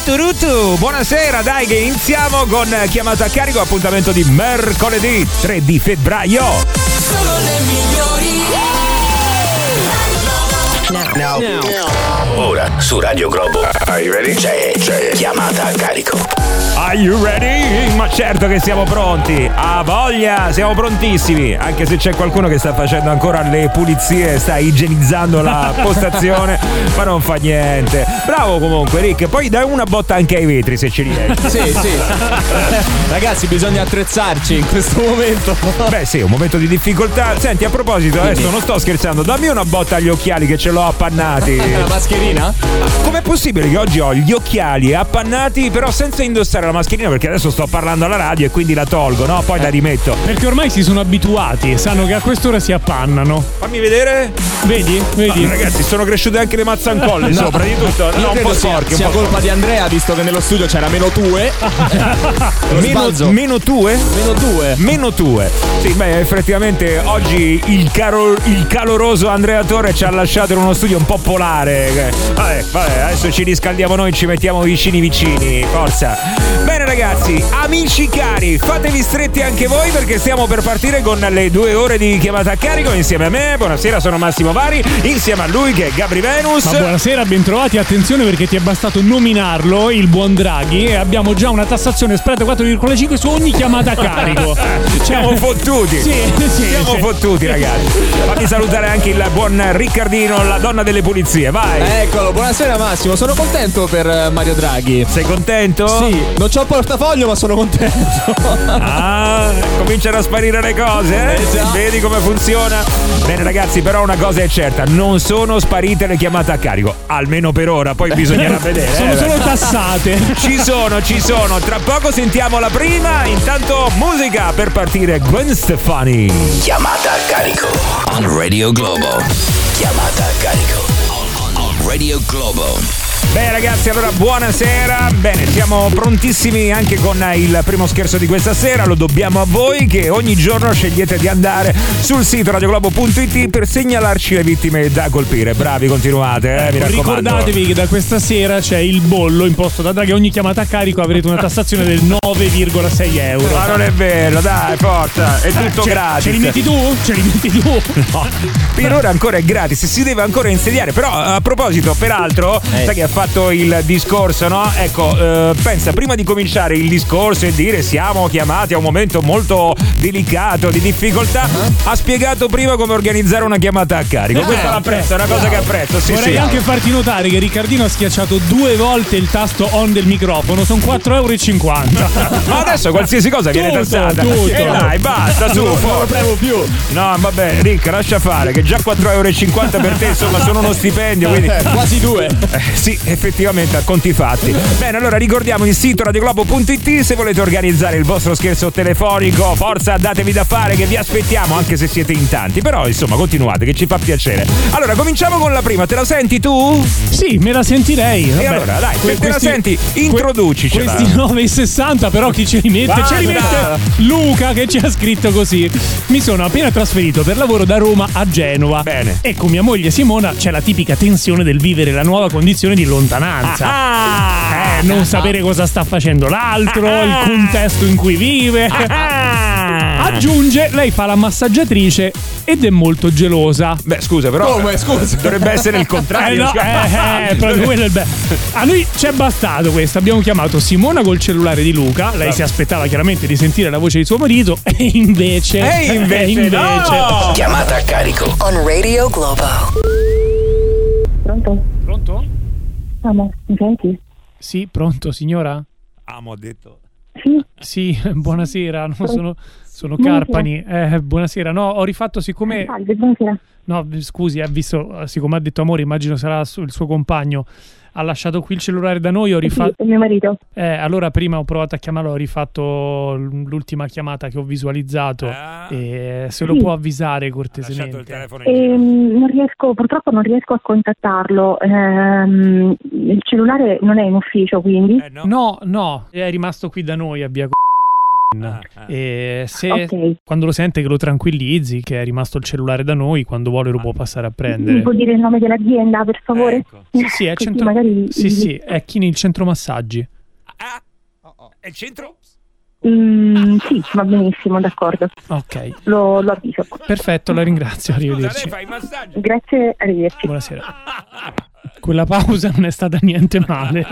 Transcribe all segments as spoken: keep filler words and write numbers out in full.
Tuturutu, buonasera, dai che iniziamo con chiamata a carico, appuntamento di mercoledì tre di febbraio. Solo le migliori. Now. Now. Ora su Radio Globo. Are you ready? C'è, c'è chiamata a carico. Are you ready? Ma certo che siamo pronti. A voglia, siamo prontissimi. Anche se c'è qualcuno che sta facendo ancora le pulizie, sta igienizzando la postazione, ma non fa niente. Bravo comunque Rick, poi dai una botta anche ai vetri se ci riesci. Sì, sì. Ragazzi, bisogna attrezzarci in questo momento. Beh sì, un momento di difficoltà. Senti, a proposito, adesso non sto scherzando, dammi una botta agli occhiali che ce l'ho appannati. La mascherina? Com'è possibile che oggi ho gli occhiali appannati però senza indossare la mascherina? Perché adesso sto parlando alla radio e quindi la tolgo, no? Poi la rimetto. Perché ormai si sono abituati, sanno che a quest'ora si appannano. Fammi vedere. Vedi? Vedi? No, ragazzi, sono cresciute anche le mazzancolle no. sopra di tutto. Io no, un po' sporche. Sia, sia colpa di Andrea, visto che nello studio c'era meno due. meno, meno due? Meno due. Meno due. Sì, beh, effettivamente oggi il, caro, il caloroso Andrea Torre ci ha lasciato in uno studio un po' polare. Vabbè, vabbè, adesso ci riscaldiamo noi, ci mettiamo vicini vicini. Forza. Bene ragazzi, amici cari, fatevi stretti anche voi perché stiamo per partire con le due ore di chiamata a carico insieme a me. Buonasera, sono Massimo Vari, insieme a lui che è Gabri Venus. Ma buonasera, bentrovati, attenzione perché ti è bastato nominarlo, il buon Draghi, e abbiamo già una tassazione spread quattro virgola cinque su ogni chiamata a carico. Siamo fottuti. Sì, sì, Siamo sì. fottuti ragazzi. Fammi salutare anche il buon Riccardino, la donna delle pulizie, vai. Eccolo, buonasera Massimo, sono contento per Mario Draghi. Sei contento? Sì, non c'ho il portafoglio ma sono contento. Ah, cominciano a sparire le cose, eh? Eh già. Vedi come funziona? Bene ragazzi, però una cosa è certa, non sono sparite le chiamate a carico, almeno per ora, poi bisognerà vedere. Sono eh, solo beh. tassate. Ci sono, ci sono, tra poco sentiamo la prima, intanto musica per partire Gwen Stefani. Chiamata a carico on Radio Globo. Chiamata a carico on Radio Globo. Beh ragazzi, allora buonasera. Bene, siamo prontissimi anche con il primo scherzo di questa sera. Lo dobbiamo a voi che ogni giorno scegliete di andare sul sito radioglobo punto it per segnalarci le vittime da colpire. Bravi, continuate, eh, mi raccomando. Ricordatevi che da questa sera c'è il bollo imposto da Draghi. Ogni chiamata a carico avrete una tassazione del nove virgola sei euro. Ma non è vero, dai, forza, è tutto ce, gratis. Ce li metti tu? Ce li metti tu? No, per ora ancora è gratis, si deve ancora insediare. Però a proposito, peraltro, eh. sai che ha fatto il discorso, no? Ecco, eh, pensa, prima di cominciare il discorso e dire siamo chiamati a un momento molto delicato, di difficoltà, uh-huh. ha spiegato prima come organizzare una chiamata a carico. Eh, Questa l'apprezzo, è una cosa no. che apprezzo. Sì, Vorrei sì. anche farti notare che Riccardino ha schiacciato due volte il tasto on del microfono, sono quattro euro e cinquanta. Ma adesso qualsiasi cosa viene tutto, tassata. Tutto. E dai, basta, su, non lo premo più. No, vabbè, Rick, lascia fare, che già quattro euro e cinquanta per te, insomma, sono uno stipendio, quindi eh, quasi due. Eh, sì, effettivamente a conti fatti. Bene, allora ricordiamo il sito radioglobo punto it se volete organizzare il vostro scherzo telefonico. Forza, datevi da fare che vi aspettiamo, anche se siete in tanti. Però, insomma, continuate, che ci fa piacere. Allora, cominciamo con la prima. Te la senti tu? Sì, me la sentirei. Vabbè. E allora, dai, se que- te la questi, senti, introducicela. Questi nove e sessanta, però chi ce li mette? Basta. Ce li mette Luca che ci ha scritto così. Mi sono appena trasferito per lavoro da Roma a Genova. Bene. E con mia moglie Simona c'è la tipica tensione del vivere la nuova condizione di lontananza. Ah, eh, non sapere cosa sta facendo l'altro, ah, il contesto in cui vive. Ah, Aggiunge, lei fa la massaggiatrice ed è molto gelosa. Beh, scusa, però. Come, scusa? Dovrebbe essere il contrario. Eh no, eh, eh, proprio quello è il bello. A noi ci è bastato questo. Abbiamo chiamato Simona col cellulare di Luca. Lei si aspettava chiaramente di sentire la voce di suo marito. E invece. E invece, e invece no! Chiamata a carico On Radio Globo. Pronto? Pronto? Amo, mi senti? Sì, pronto, signora? Amo, ho detto. Sì. Sì, buonasera. No, sono, sono Carpani. Eh, buonasera. No, ho rifatto siccome. Salve, buonasera. No, scusi, ha visto, siccome ha detto amore, immagino sarà il suo compagno. Ha lasciato qui il cellulare da noi, ho rifatto. Sì, è mio marito. Eh, allora prima ho provato a chiamarlo, ho rifatto l'ultima chiamata che ho visualizzato. Ah. E se lo Sì. può avvisare Ha lasciato il cortesemente. telefono in giro. Ehm, non riesco, purtroppo non riesco a contattarlo. Ehm, il cellulare non è in ufficio, quindi. Eh, no. No, no, è rimasto qui da noi a via. Ah, ah. E se Ok. quando lo sente che lo tranquillizzi, che è rimasto il cellulare da noi, quando vuole lo può passare a prendere. Mi può dire il nome dell'azienda, per favore? Ecco. Sì, sì, è Così centro magari- Sì, sì, è Chini, il centro massaggi. Ah, è il centro? Mm, sì, va benissimo, d'accordo. Ok, Lo, lo avviso. perfetto, la ringrazio, Scusa, lei arrivederci. fa i massaggi? Grazie, arrivederci. Buonasera. Quella pausa non è stata niente male.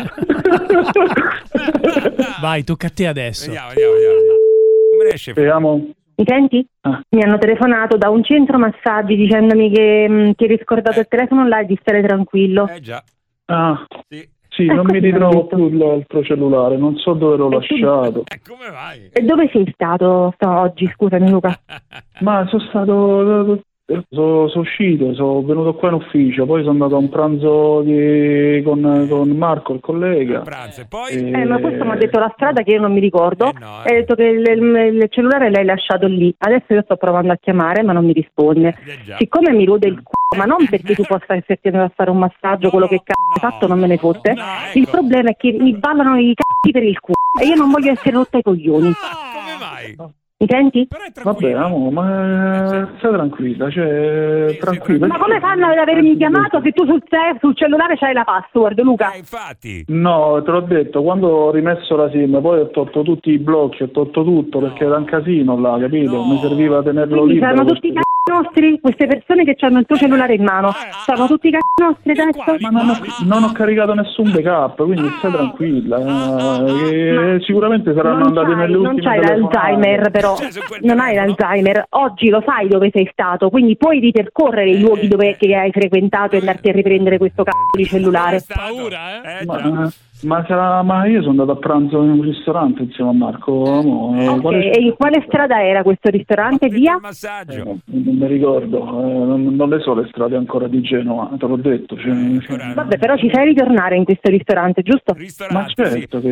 Vai, tocca a te adesso. Vediamo, vediamo, vediamo. vediamo. Come riesce? Speriamo. Mi senti? Ah. Mi hanno telefonato da un centro massaggi dicendomi che mh, ti eri scordato Eh. il telefono là e di stare tranquillo. Eh già, Ah, sì. sì, Eh, non mi così ritrovo l'ho detto. più l'altro cellulare, non so dove l'ho E tu- lasciato. Eh, come vai? E dove sei stato sto- oggi? Scusami Luca. Ma sono stato. Sono uscito, sono venuto qua in ufficio, poi sono andato a un pranzo di- con, con Marco, il collega. Pranzo e poi? Eh, Eh, ma questo mi ha detto la strada che io non mi ricordo. Eh, no, eh. E ha detto che il, il- il cellulare l'hai lasciato lì. Adesso io sto provando a chiamare, ma non mi risponde. Eh, già. Siccome mi rode il c***o, ma non perché tu possa esserti andato a fare un massaggio, quello che cazzo hai no. fatto non me ne fotte. No, Il ecco. problema è che mi ballano i c***i per il culo e io non voglio essere rotta ai coglioni. Come mai? Mi senti? Però è Vabbè, tranquillo. amo, ma stai tranquilla, cioè, Sì, sì, tranquilla. Ma come fanno ad avermi chiamato se tu sul, te- sul cellulare c'hai la password, Luca? Eh, infatti. No, te l'ho detto, quando ho rimesso la SIM, poi ho tolto tutti i blocchi, ho tolto tutto, perché era un casino là, capito? No. Mi serviva tenerlo Quindi libero. saranno tutti i questo- c***i nostri, queste persone che hanno il tuo cellulare in mano. Sono tutti i c***i nostri adesso? quali? Ma non ho, non ho caricato nessun backup, quindi stai tranquilla. eh, che Ma sicuramente saranno non andati c'hai, nelle non ultime c'hai telefonate. l'Alzheimer però, Cioè, su quel non hai telefono? l'Alzheimer. Oggi lo sai dove sei stato, quindi puoi ripercorrere i luoghi dove che hai frequentato e andarti a riprendere questo cazzo di cellulare. Paura, eh? eh Ma, già. ma, sarà, ma io sono andato a pranzo in un ristorante insieme a Marco. amo, eh, Ok, quale- e in quale strada era questo ristorante? Via? Il massaggio. eh, non mi ricordo, eh, non, non le so le strade ancora di Genova, te l'ho detto. Cioè, Ancora- Vabbè, però ci sai ritornare in questo ristorante, giusto? ma Ristorante, sì. certo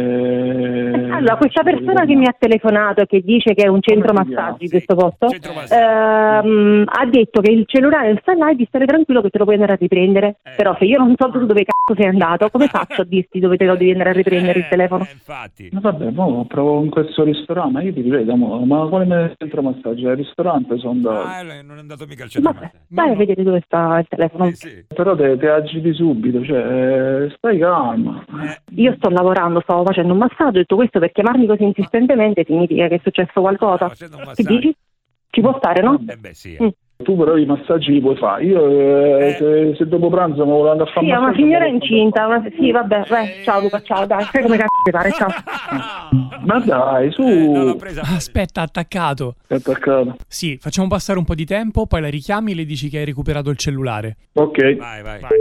che... Allora, questa persona che mi ha telefonato e che dice che è un centro Come si massaggi chiama? questo posto, Centro massaggi. ehm, ha detto che il cellulare sta là e di stare tranquillo che te lo puoi andare a riprendere. Eh. Però se io non so tu dove cazzo sei andato, come faccio a dirti dove te lo devi andare a riprendere il Eh, telefono? eh, infatti. Ma vabbè, mo provo in questo ristorante, ma io ti ripeto, mo, ma quale centro massaggio? Al ristorante sono andato. Ah, eh, non è andato mica al centro Vabbè, massaggi. vai a vedere dove sta il telefono. Sì, sì. Però te, te agiti subito, cioè, stai calma. Eh, Io sto lavorando, stavo facendo un massaggio, ho detto questo per chiamarmi così insistentemente significa che è successo qualcosa. Stavo facendo un Che massaggio. dici? Ci può stare, no? Eh beh, sì. Mm. Tu però i massaggi li puoi fare. Io eh, Eh. se, se dopo pranzo mi volevo andare a fare Sì, un è una massaggio, signora me lo faccio incinta, una... sì vabbè, vai, ciao Luca, ciao, dai, fai come cazzo ti pare, ciao. fare. Ma dai, su, Eh, non l'ho presa. Aspetta, attaccato. è attaccato. Sì, facciamo passare un po' di tempo, poi la richiami e le dici che hai recuperato il cellulare. Ok, Vai, vai. Vai,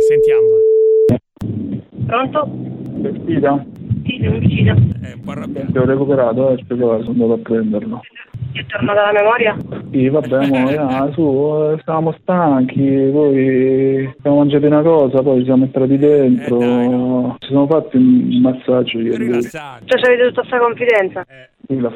sentiamo. Pronto? Cristina, Sì, sono vicino. È un po' arrabbiato. ti ho recuperato, eh, aspetta, sono andato a prenderlo. Ti è tornata la memoria? Sì, vabbè, mo, ah, su, eh, stavamo stanchi, poi abbiamo mangiato una cosa, poi siamo entrati dentro, Eh, dai, no. ci siamo fatti un massaggio io e lui. Rilassante. Cioè, avete tutta questa confidenza? Eh, Lui l'ha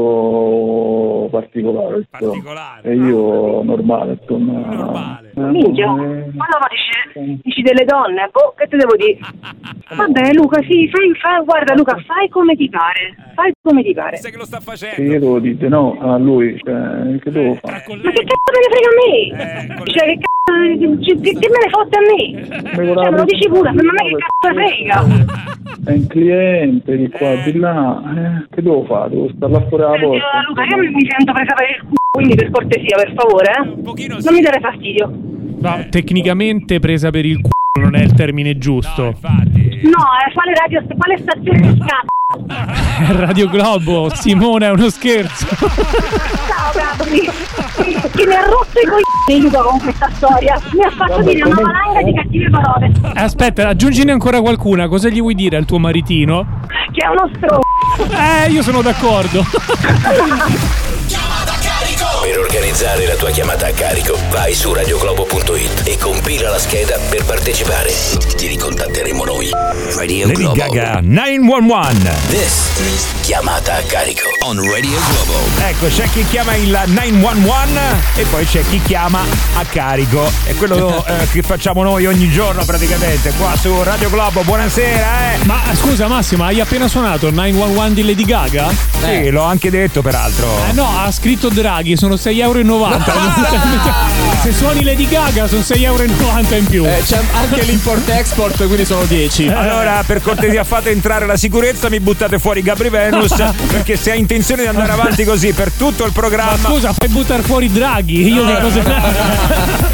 fatto particolare, però. particolare. E io normale. Con, Normale. eh, Minchia, eh, quando ma dici, dici delle donne, boh, che te devo dire? Vabbè Luca, sì, fai, fai, guarda Luca, fai come ti pare, fai come ti pare. Sai che lo sta che io facendo? devo dire no a lui, cioè, che devo fare? Tra Ma che colleghi. cazzo me ne frega a me? Eh, con Cioè, che cazzo, che, che- che me ne fotte a me? Cioè, me lo dici pure, ma a me che cazzo me frega? È un cliente di qua, di là, eh, che devo fare? Devo stare là fuori alla Senti, porta. Luca, io mi sento presa per il culo, quindi per cortesia, per favore, eh? Un pochino Non sì. mi dare fastidio. No, tecnicamente presa per il culo non è il termine No, giusto. infatti. No, eh, quale radio, quale stazione di cazzo? Radio Globo, Simone, è uno scherzo. Ciao, Gabri. Che mi ha rotto i coglioni Luca con questa storia. Mi ha fatto Vabbè, dire una come- valanga di cattive parole. Eh, Aspetta, aggiungine ancora qualcuna. Cosa gli vuoi dire al tuo maritino? Che è uno stronzo. Eh, io sono d'accordo. Per organizzare la tua chiamata a carico, vai su radioglobo punto it e compila la scheda per partecipare. Ti ricontatteremo noi. Radio Lady Globo. Gaga nove uno uno. This is chiamata a carico on Radio Globo. Ecco, c'è chi chiama il nove uno uno e poi c'è chi chiama a carico. È quello eh, che facciamo noi ogni giorno praticamente qua su Radio Globo. Buonasera, eh. Ma scusa Massimo, hai appena suonato il nove uno uno di Lady Gaga? Sì, l'ho anche detto peraltro. Eh no, ha scritto Draghi, sono sei e novanta euro. Se suoni Lady Gaga sono sei e novanta euro in più. Eh, c'è anche l'import-export, quindi sono dieci. Allora, per cortesia, fate entrare la sicurezza, mi buttate fuori Gabri Venus, perché se hai intenzione di andare avanti così per tutto il programma. Ma scusa, fai buttare fuori Draghi? Io che cosa.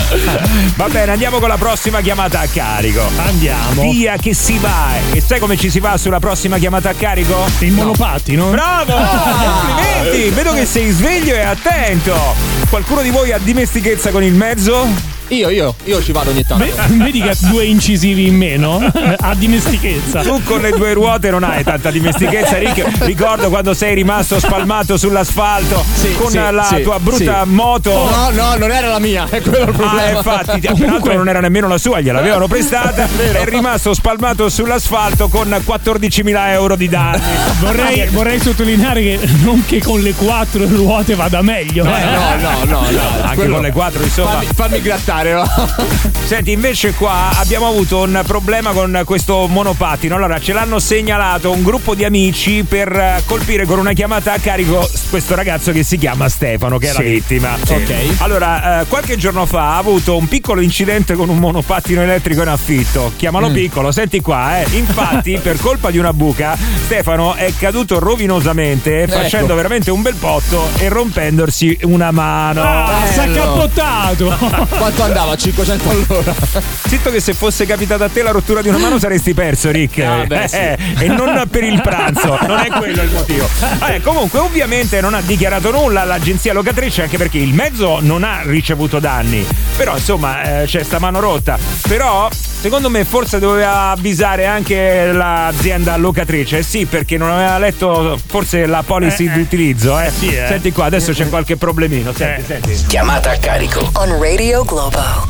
Va bene, andiamo con la prossima chiamata a carico. Andiamo. Via che si va. E sai come ci si va sulla prossima chiamata a carico? In monopattino? Bravo! Complimenti! Vedo che sei sveglio e attento. Qualcuno di voi ha dimestichezza con il mezzo? Io, io, io ci vado ogni tanto. Beh, vedi che ha due incisivi in meno? Ha dimestichezza. Tu con le due ruote non hai tanta dimestichezza, Rick. Ricordo quando sei rimasto spalmato sull'asfalto Sì, con sì, la sì, tua brutta sì. moto. No, no, non era la mia, è quello il Ah, problema. infatti, peraltro non era nemmeno la sua, gliel'avevano prestata. È rimasto spalmato sull'asfalto con quattordicimila euro di danni. Vorrei, vorrei sottolineare che non che con le quattro ruote vada meglio. Eh, eh. no, no, no, no. Anche Quello- con le quattro, insomma. Fammi, fammi grattare, va. Senti, invece qua abbiamo avuto un problema con questo monopattino. Allora, ce l'hanno segnalato un gruppo di amici per eh, colpire con una chiamata a carico questo ragazzo che si chiama Stefano, che è la Sì. vittima. Ok. Allora, eh, qualche giorno fa ha avuto un piccolo incidente con un monopattino elettrico in affitto. Chiamalo Mm. piccolo, senti qua, eh. Infatti, per colpa di una buca, Stefano è caduto rovinosamente, facendo veramente un bel botto e rompendosi una mano. Ah, si è Bello. accappottato. Quanto andava? cinquecento all'ora. Zitto che se fosse capitata a te la rottura di una mano saresti perso, Rick. Ah, beh, sì. Eh, e non per il pranzo, non è quello il motivo. Vabbè, comunque, ovviamente non ha dichiarato nulla all'agenzia locatrice, anche perché il mezzo non ha ricevuto danni. Però, insomma, eh, c'è sta mano rotta. Però, secondo me, forse doveva avvisare anche l'azienda locatrice. Sì, perché non aveva letto forse la policy Eh, eh. di utilizzo. Eh. Sì, eh. Senti qua, adesso c'è qualche problemino. Senti, Eh. senti. Chiamata a carico. On Radio Globo.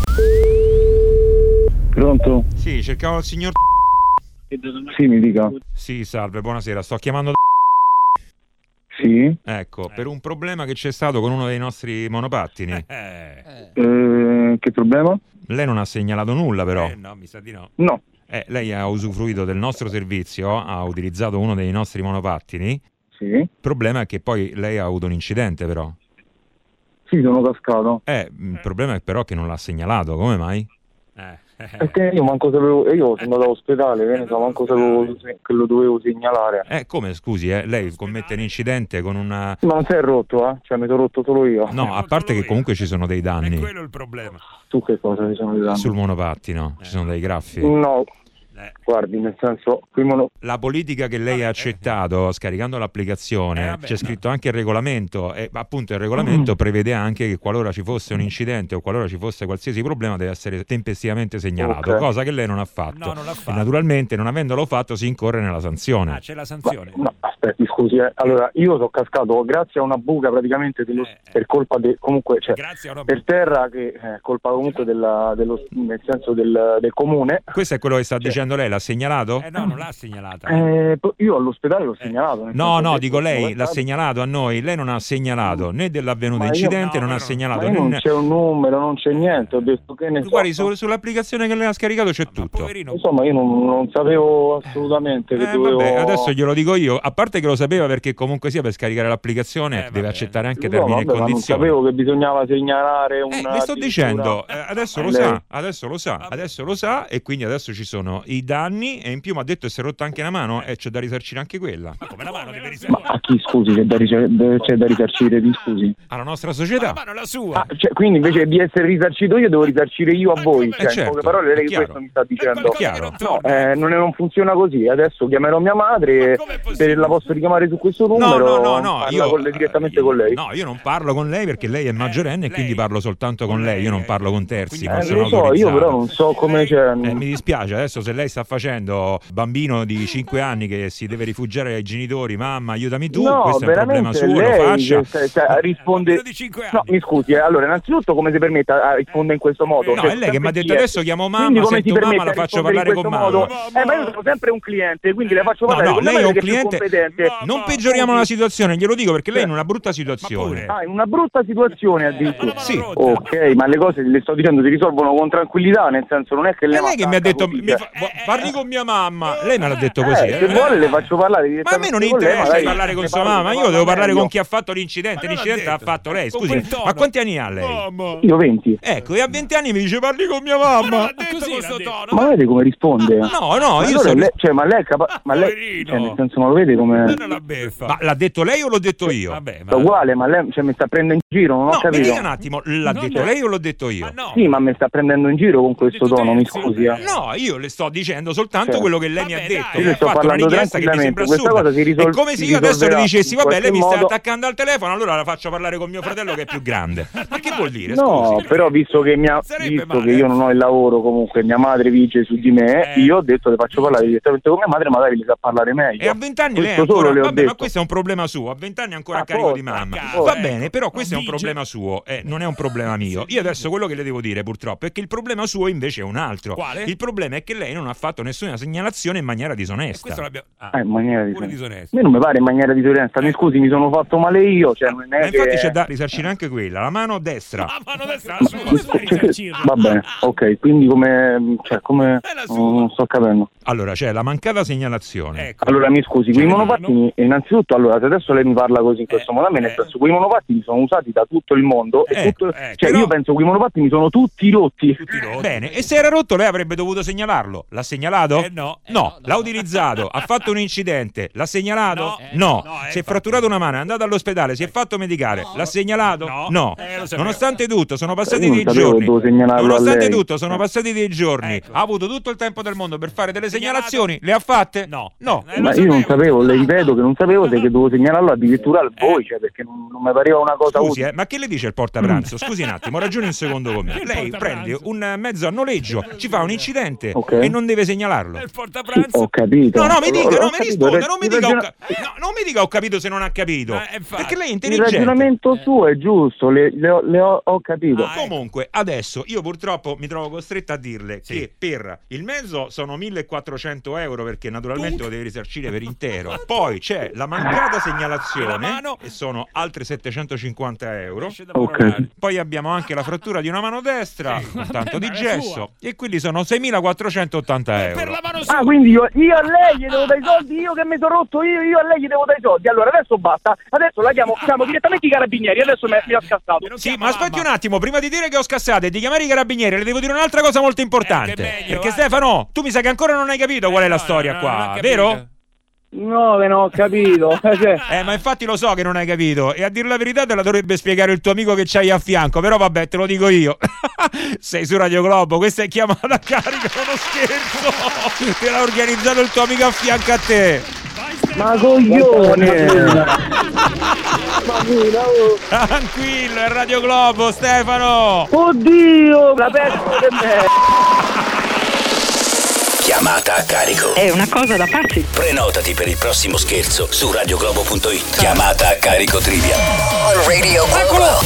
Pronto? Sì, cercavo il signor. Sì, mi dica. Sì, salve, buonasera. Sto chiamando. Sì? Ecco, per un problema che c'è stato con uno dei nostri monopattini. Eh, che problema? Lei non ha segnalato nulla, però. no, mi sa di no. No. Eh, lei ha usufruito del nostro servizio, ha utilizzato uno dei nostri monopattini. Sì? Il problema è che poi lei ha avuto un incidente, però. Sì, sono cascato. Eh, il problema è però che non l'ha segnalato, come mai? Eh, Perché io manco sapevo, io sono andato all'ospedale, che ne so, manco sapevo che lo dovevo segnalare. Eh, come, scusi, eh, lei commette un incidente con una... Ma non sei rotto, eh? Cioè, mi sono rotto solo io. No, a parte che comunque ci sono dei è danni quello il problema. Tu che cosa ci sono dei danni? sul monopattino, ci sono dei graffi. No, Eh. guardi, nel senso, prima no. La politica che lei ha accettato scaricando l'applicazione, Eh, vabbè, c'è scritto anche il regolamento e appunto il regolamento prevede anche che qualora ci fosse un incidente o qualora ci fosse qualsiasi problema deve essere tempestivamente segnalato, Ok. cosa che lei non ha fatto. No, non l'ha E fatto. naturalmente non avendolo fatto si incorre nella sanzione. Ah, c'è la sanzione. No, aspetti, scusi, eh. Allora, io sono cascato grazie a una buca praticamente dello, Eh, eh. per colpa de, comunque, cioè, Grazie a una per terra che è colpa comunque della, dello, nel senso del, del comune. Questo è quello che sta dicendo lei, l'ha segnalato? Eh no, non l'ha segnalata. Eh, po- io all'ospedale l'ho segnalato. nel No, senso no, che- dico lei l'ha Ma segnalato a noi, lei non ha segnalato né dell'avvenuto io- incidente, no, non no, ha no. segnalato ma io non né... c'è un numero, non c'è niente, ho detto che ne so. Guardi, su- sull'applicazione che lei ha scaricato c'è Ma tutto. poverino. Insomma, io non, non sapevo assolutamente che Eh, dovevo... vabbè, adesso glielo dico io, a parte che lo sapeva perché comunque sia per scaricare l'applicazione Eh, deve vabbè. accettare anche No, termini vabbè, e ma non condizioni. sapevo che bisognava segnalare Eh, una... le sto addirittura- dicendo, eh, adesso lo Lei. sa, adesso lo sa, adesso lo sa e quindi adesso ci sono i danni e in più mi ha detto che si è rotta anche la mano e c'è da risarcire anche quella. Ma come la mano deve Ma riservare? a chi, scusi, c'è da, ricer- c'è da risarcire, mi scusi? Alla nostra La società. mano è la sua. Ah, cioè, quindi invece di essere risarcito io devo risarcire io a voi, cioè, certo, in poche parole è lei chiaro. questo mi sta dicendo. È chiaro. No, eh, non, non funziona così, adesso chiamerò mia madre, Ma com'è possibile? se la posso richiamare su questo No, numero, no, no, no, parla io con lei, direttamente eh, con lei. No, io non parlo con lei perché lei è maggiorenne e lei- quindi parlo soltanto con con lei, lei, io non eh, parlo con terzi, quindi- non Eh, sono lo so, io autorizzato. però non so come c'è... Eh, mi dispiace, adesso se lei lei sta facendo, bambino di cinque anni che si deve rifugiare dai genitori, mamma aiutami tu, no, questo è un problema veramente suo, lo lei faccia. che- cioè, risponde di cinque anni. no, mi scusi, eh, allora innanzitutto come si permette a risponde in questo modo? No, Cioè, è lei che mi ha detto sempre adesso chiamo mamma, Quindi come si sento mamma, permette la a faccio rispondere parlare in con questo mamma. modo? Eh, ma io sono sempre un cliente, quindi le faccio No, parlare no, con lei me è un perché è più cliente. competente. Non peggioriamo la situazione, glielo dico perché lei è in una brutta situazione. Ah, in una brutta situazione addirittura. Sì. Ok, ma le cose le sto dicendo si risolvono con tranquillità, nel senso non è che È lei lei che mi ha detto così, mi cioè. fa- parli con mia mamma. Lei me l'ha detto così. Eh, eh. se vuole le faccio parlare Ma a me non direttamente con lei, interessa magari di parlare con ne sua parlo- mamma, ne io parlo devo parlare meglio. con chi ha fatto l'incidente. L'incidente l'ha fatto lei, Con scusi. quel tono. Ma quanti anni ha lei? Io venti. Ecco, e a venti anni mi dice parli con mia mamma. Così con sto tono. Ma vede come risponde? No, no, Ma io allora sono lei, cioè, ma lei è capace, ma lei, Poverino. cioè, nel senso, ma lo vede come Non la beffa. Ma l'ha detto lei o l'ho detto io? Vabbè, è ma uguale, ma lei cioè, mi sta prendendo in giro, non ho No, mi capito. dica un attimo, l'ha No, detto no. lei o l'ho detto io? Ma no. Sì, ma mi sta prendendo in giro con questo detto tono, mi terzi. scusi. Eh. No, io le sto dicendo soltanto Cioè, quello che lei mi ha vabbè, detto. dai, Mi io ha sto fatto una parlando richiesta che mi sembra tranquillamente, questa assurda. cosa si risol- È come se si io adesso le risolverà dicessi, in vabbè, lei mi qualche sta modo. attaccando al telefono, allora la faccio parlare con mio fratello che è più grande. Ma che vuol dire? No, Scusi. però visto che, mia, Sarebbe visto male. che io non ho il lavoro comunque, mia madre vige su di me, Eh. io ho detto le faccio parlare direttamente con mia madre, magari le sa parlare meglio. E a vent'anni lei Questo ancora solo le ho vabbè, ma detto. questo è un problema suo. A vent'anni è ancora a Ah, carico di forza, mamma. cazzo, Va ecco. bene, però questo è un Dice- problema suo, eh, non è un problema mio. Io adesso quello che le devo dire purtroppo è che il problema suo invece è un altro. Quale? Il problema è che lei non ha fatto nessuna segnalazione in maniera disonesta. questo l'abbiamo ah, Eh, in maniera pure disonesta. disonesta. A me non mi pare in maniera disonesta, mi scusi, mi sono fatto male io, cioè non è Ma infatti che... c'è da risarcire anche quella, la mano destra. La mano destra la sua. Come fai a risarcirlo? Va bene, ok, quindi come... cioè come... È la sua. non, non sto capendo. Allora, c'è la mancata segnalazione. Ecco. Allora mi scusi, quei Cioè, monopattini, innanzitutto, allora se adesso lei mi parla così in questo Eh, modo, a me nel eh. senso quei monopattini sono usati da tutto il mondo e Ecco, tutto, ecco. cioè Però- io penso che quei monopattini sono tutti rotti. Tutti rotti. Bene, e se era rotto lei avrebbe dovuto segnalarlo. L'ha segnalato? Eh, no. Eh, No, l'ha utilizzato, ha fatto un incidente, l'ha segnalato? No. No. Eh, no, eh, Si è infatti. fratturato una mano, è andato all'ospedale, si è fatto medicare, l'ha segnalato? No. No. Eh, lo sapevo. Nonostante tutto, sono passati Io non dei sapevo che giorni. dovevo segnalarlo a Nonostante lei. tutto, sono passati dei giorni. Ecco. Ha avuto tutto il tempo del mondo per fare delle Segnalato? segnalazioni, le ha fatte? No. No. Eh, Ma lo io non sapevo. sapevo, le ripeto che non sapevo se che dovevo segnalarlo addirittura al voi, Eh. cioè perché non, non mi pareva una cosa Scusi, utile. eh, ma che le dice il portapranzo? Scusi un attimo, ragioni un secondo con me. Che Lei portapranzo? prende un mezzo a noleggio, ci fa un incidente Ok. e non deve segnalarlo. Il Sì, portapranzo. ho capito. No, no, mi dica, Ho- ho no, mi capito, risponda, il non mi dica, ho, ragiona- ca- no, non mi dica ho capito se non ha capito. Eh, infatti. Perché lei è Il intelligente. ragionamento suo è giusto, le, le ho, le ho- ho capito. Ah, Comunque, adesso io purtroppo mi trovo costretto a dirle Sì. che per il mezzo sono millequattrocento euro perché naturalmente lo devi risarcire per intero. Poi c'è la mancata E la segnalazione mano? e sono altri settecentocinquanta euro. Riesce da Ok. parolare. Poi abbiamo anche la frattura di una mano destra, Sì. con tanto di ma è sua. gesso, e quindi sono seimilaquattrocentottanta Per euro. la mano sua. Ah, quindi io, io a lei gli devo dare i soldi, io che mi sono rotto, io, io a lei gli devo dare i soldi. Allora adesso basta, adesso la chiamo, chiamo direttamente i carabinieri, adesso mi, mi ha scassato. Non Sì, chiama ma aspetti mamma. un attimo, prima di dire che ho scassato e di chiamare i carabinieri, le devo dire un'altra cosa molto importante. Eh, che meglio, perché vai. Stefano, tu mi sa che ancora non hai capito qual è Eh, la no, storia no, non ho qua, capito. vero? No, che non ho capito. Cioè, Eh, ma infatti lo so che non hai capito. E a dir la verità te la dovrebbe spiegare il tuo amico che c'hai a fianco. Però vabbè, te lo dico io. Sei su Radio Globo, questa è chiamata a carico, è uno scherzo. Te l'ha organizzato il tuo amico a fianco a te. ma coglione! Tranquillo, è Radio Globo, Stefano. Oddio, la pezzo di me! Chiamata a carico. È una cosa da pazzi. Prenotati per il prossimo scherzo su radioglobo punto it. Chiamata a carico trivia. On Radio Globo.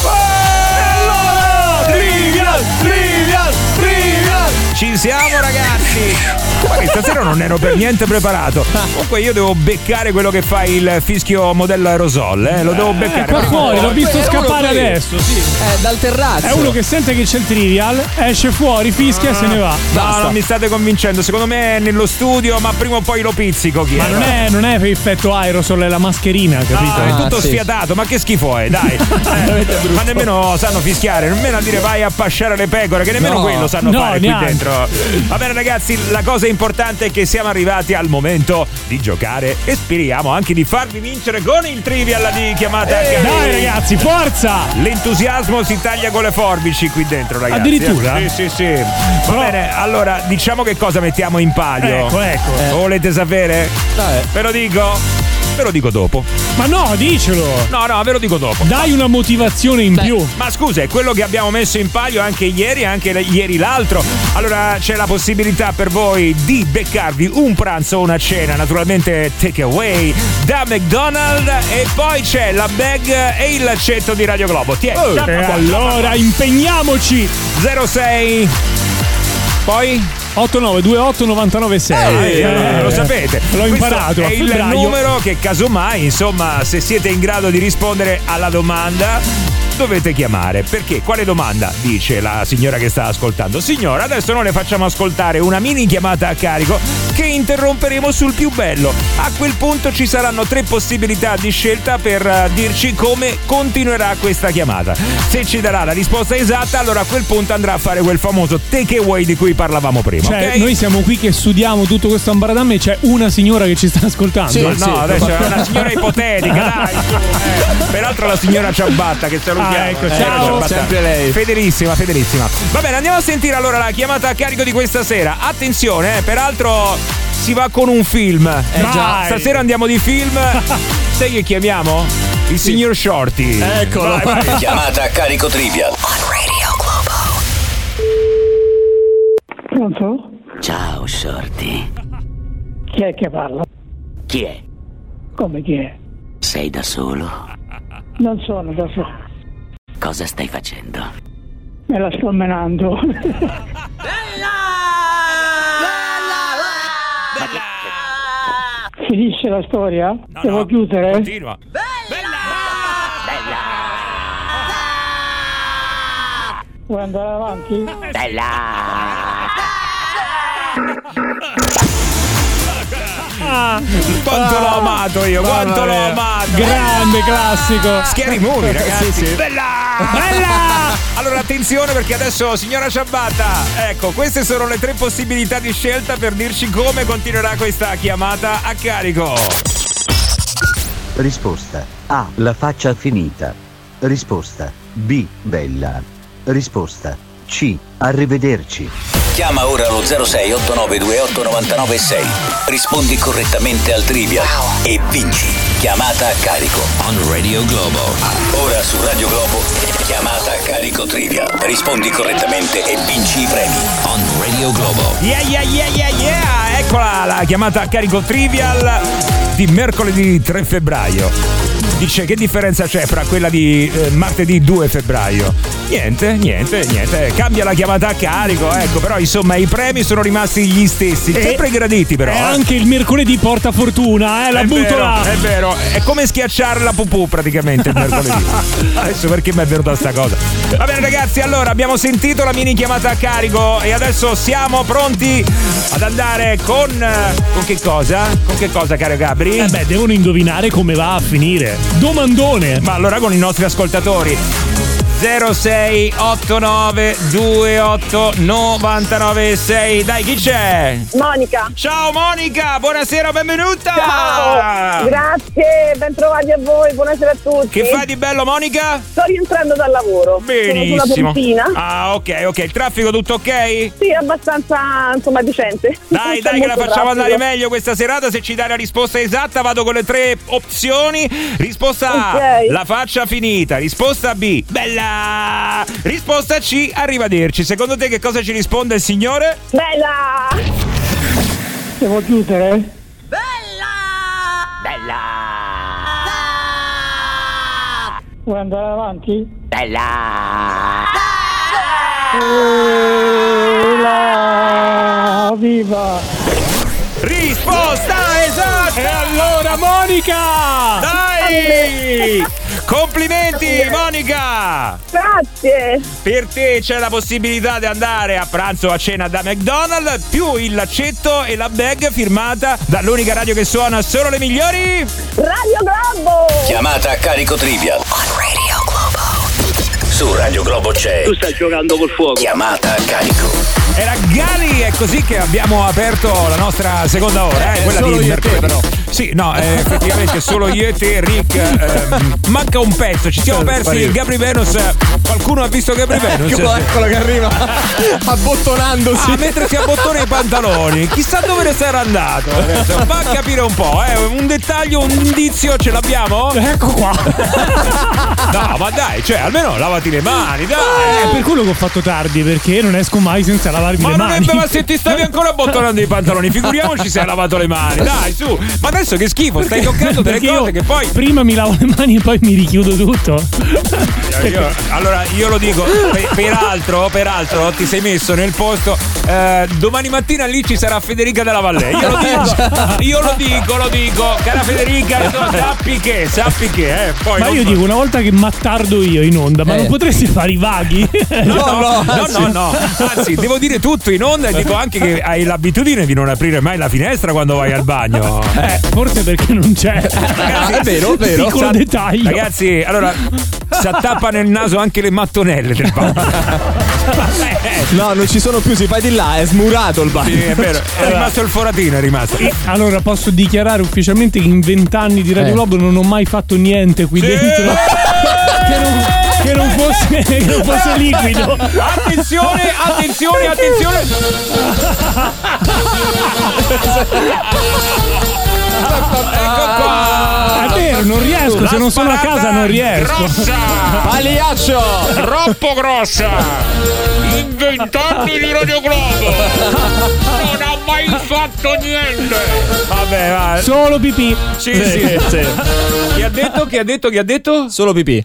Trivial, trivial, trivial. Ci siamo ragazzi. Guarda, stasera non ero per niente preparato. Comunque io devo beccare quello che fa il fischio modello aerosol, eh? Lo devo beccare. Qua fuori, l'ho visto È uno scappare qui. adesso, sì. Eh, dal terrazzo. È uno che sente che c'è il trivial, esce fuori, fischia e se ne va. No, non mi state convincendo. Secondo me è nello studio, ma prima o poi lo pizzico. Chi Ma è? non è, non è per effetto aerosol, è la mascherina, capito? No, è Ah, tutto sì. sfiatato, ma che schifo è, dai. Eh, ma nemmeno sanno fischiare, nemmeno a dire vai a pasciare le pecore, che nemmeno No. quello sanno No, fare neanche. qui dentro. Va bene ragazzi, la cosa importante è che siamo arrivati al momento di giocare e speriamo anche di farvi vincere con il trivial di chiamata a carico. Dai ragazzi, forza! L'entusiasmo si taglia con le forbici qui dentro, ragazzi. Addirittura? Sì, sì, sì. Va bene, allora diciamo che cosa mettiamo in palio. Ecco, ecco. Lo volete sapere? Vabbè. Ve lo dico? ve lo dico dopo. Ma no, dicelo. No, no, ve lo dico dopo. Dai una motivazione in Beh, più. Ma scusa, è quello che abbiamo messo in palio anche ieri, anche le- ieri l'altro. Allora c'è la possibilità per voi di beccarvi un pranzo o una cena, naturalmente take away da McDonald's, e poi c'è la bag e il laccetto di Radio Globo. Tieni, Oh, ciappa e qua, allora impegniamoci. zero sei Poi otto nove due otto nove nove sei. Eh, eh, lo sapete, L'ho Questo imparato. è a il febbraio. numero che casomai, insomma, se siete in grado di rispondere alla domanda dovete chiamare. Perché? Quale domanda? Dice la signora che sta ascoltando. Signora, adesso noi le facciamo ascoltare una mini chiamata a carico che interromperemo sul più bello. A quel punto ci saranno tre possibilità di scelta per uh, dirci come continuerà questa chiamata. Se ci darà la risposta esatta, allora a quel punto andrà a fare quel famoso take away di cui parlavamo prima. Cioè, ok? noi siamo qui che studiamo tutto questo ambaradame e c'è una signora che ci sta ascoltando. Sì, no, sì, adesso è una signora ipotetica, dai. Su, eh. Peraltro la signora Ciabatta che salutiamo. Ah, ecco, Eh, ciao. Ciabatta. Sempre lei. Fedelissima, fedelissima. Va bene, andiamo a sentire allora la chiamata a carico di questa sera. Attenzione, eh, peraltro si va con un film. Eh, già. Stasera andiamo di film. Sai che chiamiamo? Il signor Shorty. Eccolo. Vai, vai. Chiamata a carico trivia. Pronto? Ciao, Shorty. Chi è che parla? Chi è? Come chi è? Sei da solo? Non sono da solo. Cosa stai facendo? Me la sto menando. Finisce la storia? No, Devo no, chiudere? Continua. Vuoi andare avanti? Quanto l'ho amato io, quanto l'ho mia. amato. Grande classico. Scary Movie, ragazzi. Sì, sì. Bella! Bella! Allora attenzione, perché adesso, signora Ciabatta, ecco, queste sono le tre possibilità di scelta per dirci come continuerà questa chiamata a carico. Risposta A. La faccia finita. Risposta B. Bella. Risposta C. Arrivederci. Chiama ora allo zero sei otto nove due otto nove nove sei. Rispondi correttamente al trivia e vinci. Chiamata a carico on Radio Globo. Ora su Radio Globo. Chiamata a carico trivia. Rispondi correttamente e vinci i premi on Radio Globo. Yeah, yeah, yeah, yeah, yeah! Eccola la chiamata a carico trivial di mercoledì tre febbraio. Dice, che differenza c'è fra quella di eh, martedì due febbraio? Niente, niente, niente. Cambia la chiamata a carico, ecco, però insomma i premi sono rimasti gli stessi, E- sempre graditi però. E eh. anche il mercoledì porta fortuna, eh, la È butto vero, là. è vero, è come schiacciare la pupù praticamente il mercoledì. Adesso perché mi è venuta sta cosa? Va bene ragazzi, allora abbiamo sentito la mini chiamata a carico e adesso siamo pronti ad andare con... con che cosa? Con che cosa, caro Gabri? Eh beh, devono indovinare come va a finire. Domandone. Ma allora con i nostri ascoltatori. zero sei otto nove due otto nove nove sei. Dai, chi c'è? Monica. Ciao Monica, buonasera, benvenuta. Ciao, grazie, ben trovati a voi, buonasera a tutti. Che fai di bello, Monica? Sto rientrando dal lavoro. Sono sulla Benissimo. Pontina. Ah, ok, ok. Il traffico tutto ok? Sì, abbastanza, insomma, decente. Dai, C'è dai, che la molto facciamo traffico. andare meglio questa serata. Se ci dai la risposta esatta, vado con le tre opzioni. Risposta A, Ok. la faccia finita. Risposta B, bella. Risposta C, arrivederci. Secondo te che cosa ci risponde il signore? Bella! Devo chiudere? Vuoi andare avanti? Bella! Viva! Risposta esatta! E allora Monica! Dai! Complimenti, Monica! Grazie! Per te c'è la possibilità di andare a pranzo o a cena da McDonald's, più il laccetto e la bag firmata dall'unica radio che suona solo le migliori. Radio Globo! Chiamata a carico trivia on Radio Globo. Su Radio Globo c'è. Tu stai giocando col fuoco. Chiamata a carico. Era Gali, è così che abbiamo aperto la nostra seconda ora, eh, Eh, quella solo di io e te, mercoledì. però. Sì, no, eh, effettivamente solo io e te, Rick. ehm, manca un pezzo, ci siamo persi sparito. Gabri Venus. Qualcuno ha visto Gabri Venus? Eccolo, eccolo che arriva abbottonandosi. Ah, mentre si abbottona i pantaloni. Chissà dove ne sarà andato. Adesso va a capire un po', eh. Un dettaglio, un indizio ce l'abbiamo? Ecco qua. No, ma dai, cioè, almeno lavati le mani, dai. È per quello che ho fatto tardi, perché non esco mai senza lavarmi Ma le non mani. è, ma se ti stavi ancora abbottonando i pantaloni, figuriamoci se hai lavato le mani. Dai, su. Ma adesso che schifo, stai toccando delle Perché cose io che poi. prima mi lavo le mani e poi mi richiudo tutto. Io- allora io lo dico, per- peraltro, peraltro ti sei messo nel posto. eh, domani mattina lì ci sarà Federica della Vallée. Io lo dico, io lo dico, lo dico, cara Federica, no, sappi che, sappi che, eh. Poi Ma non- io dico, una volta che m'attardo io in onda, ma Eh. non potresti fare i vaghi? No, no, no, anzi. no, no. Anzi, devo dire tutto in onda e dico anche che hai l'abitudine di non aprire mai la finestra quando vai al bagno. Eh, forse perché non c'è. Ragazzi, è vero, è vero. Piccolo Sa- dettaglio. Ragazzi, allora si attappa nel naso anche le mattonelle del bagno. No, non ci sono più, si fai di là, è smurato il bagno. Sì, è vero, è rimasto il foratino, è rimasto. E allora posso dichiarare ufficialmente che in vent'anni di Radio Eh. Globo non ho mai fatto niente qui Sì. dentro che non, che non fosse, che non fosse liquido. Attenzione, attenzione, attenzione. Ecco qua. È vero, non riesco, se non sono a casa non riesco. Grossa, Pagliaccio! troppo grossa. In vent'anni di Radio Globo non ha mai fatto niente. Vabbè, va. Solo pipì. Sì, sì, sì. Chi ha detto? Chi ha detto? Chi ha detto? Solo pipì.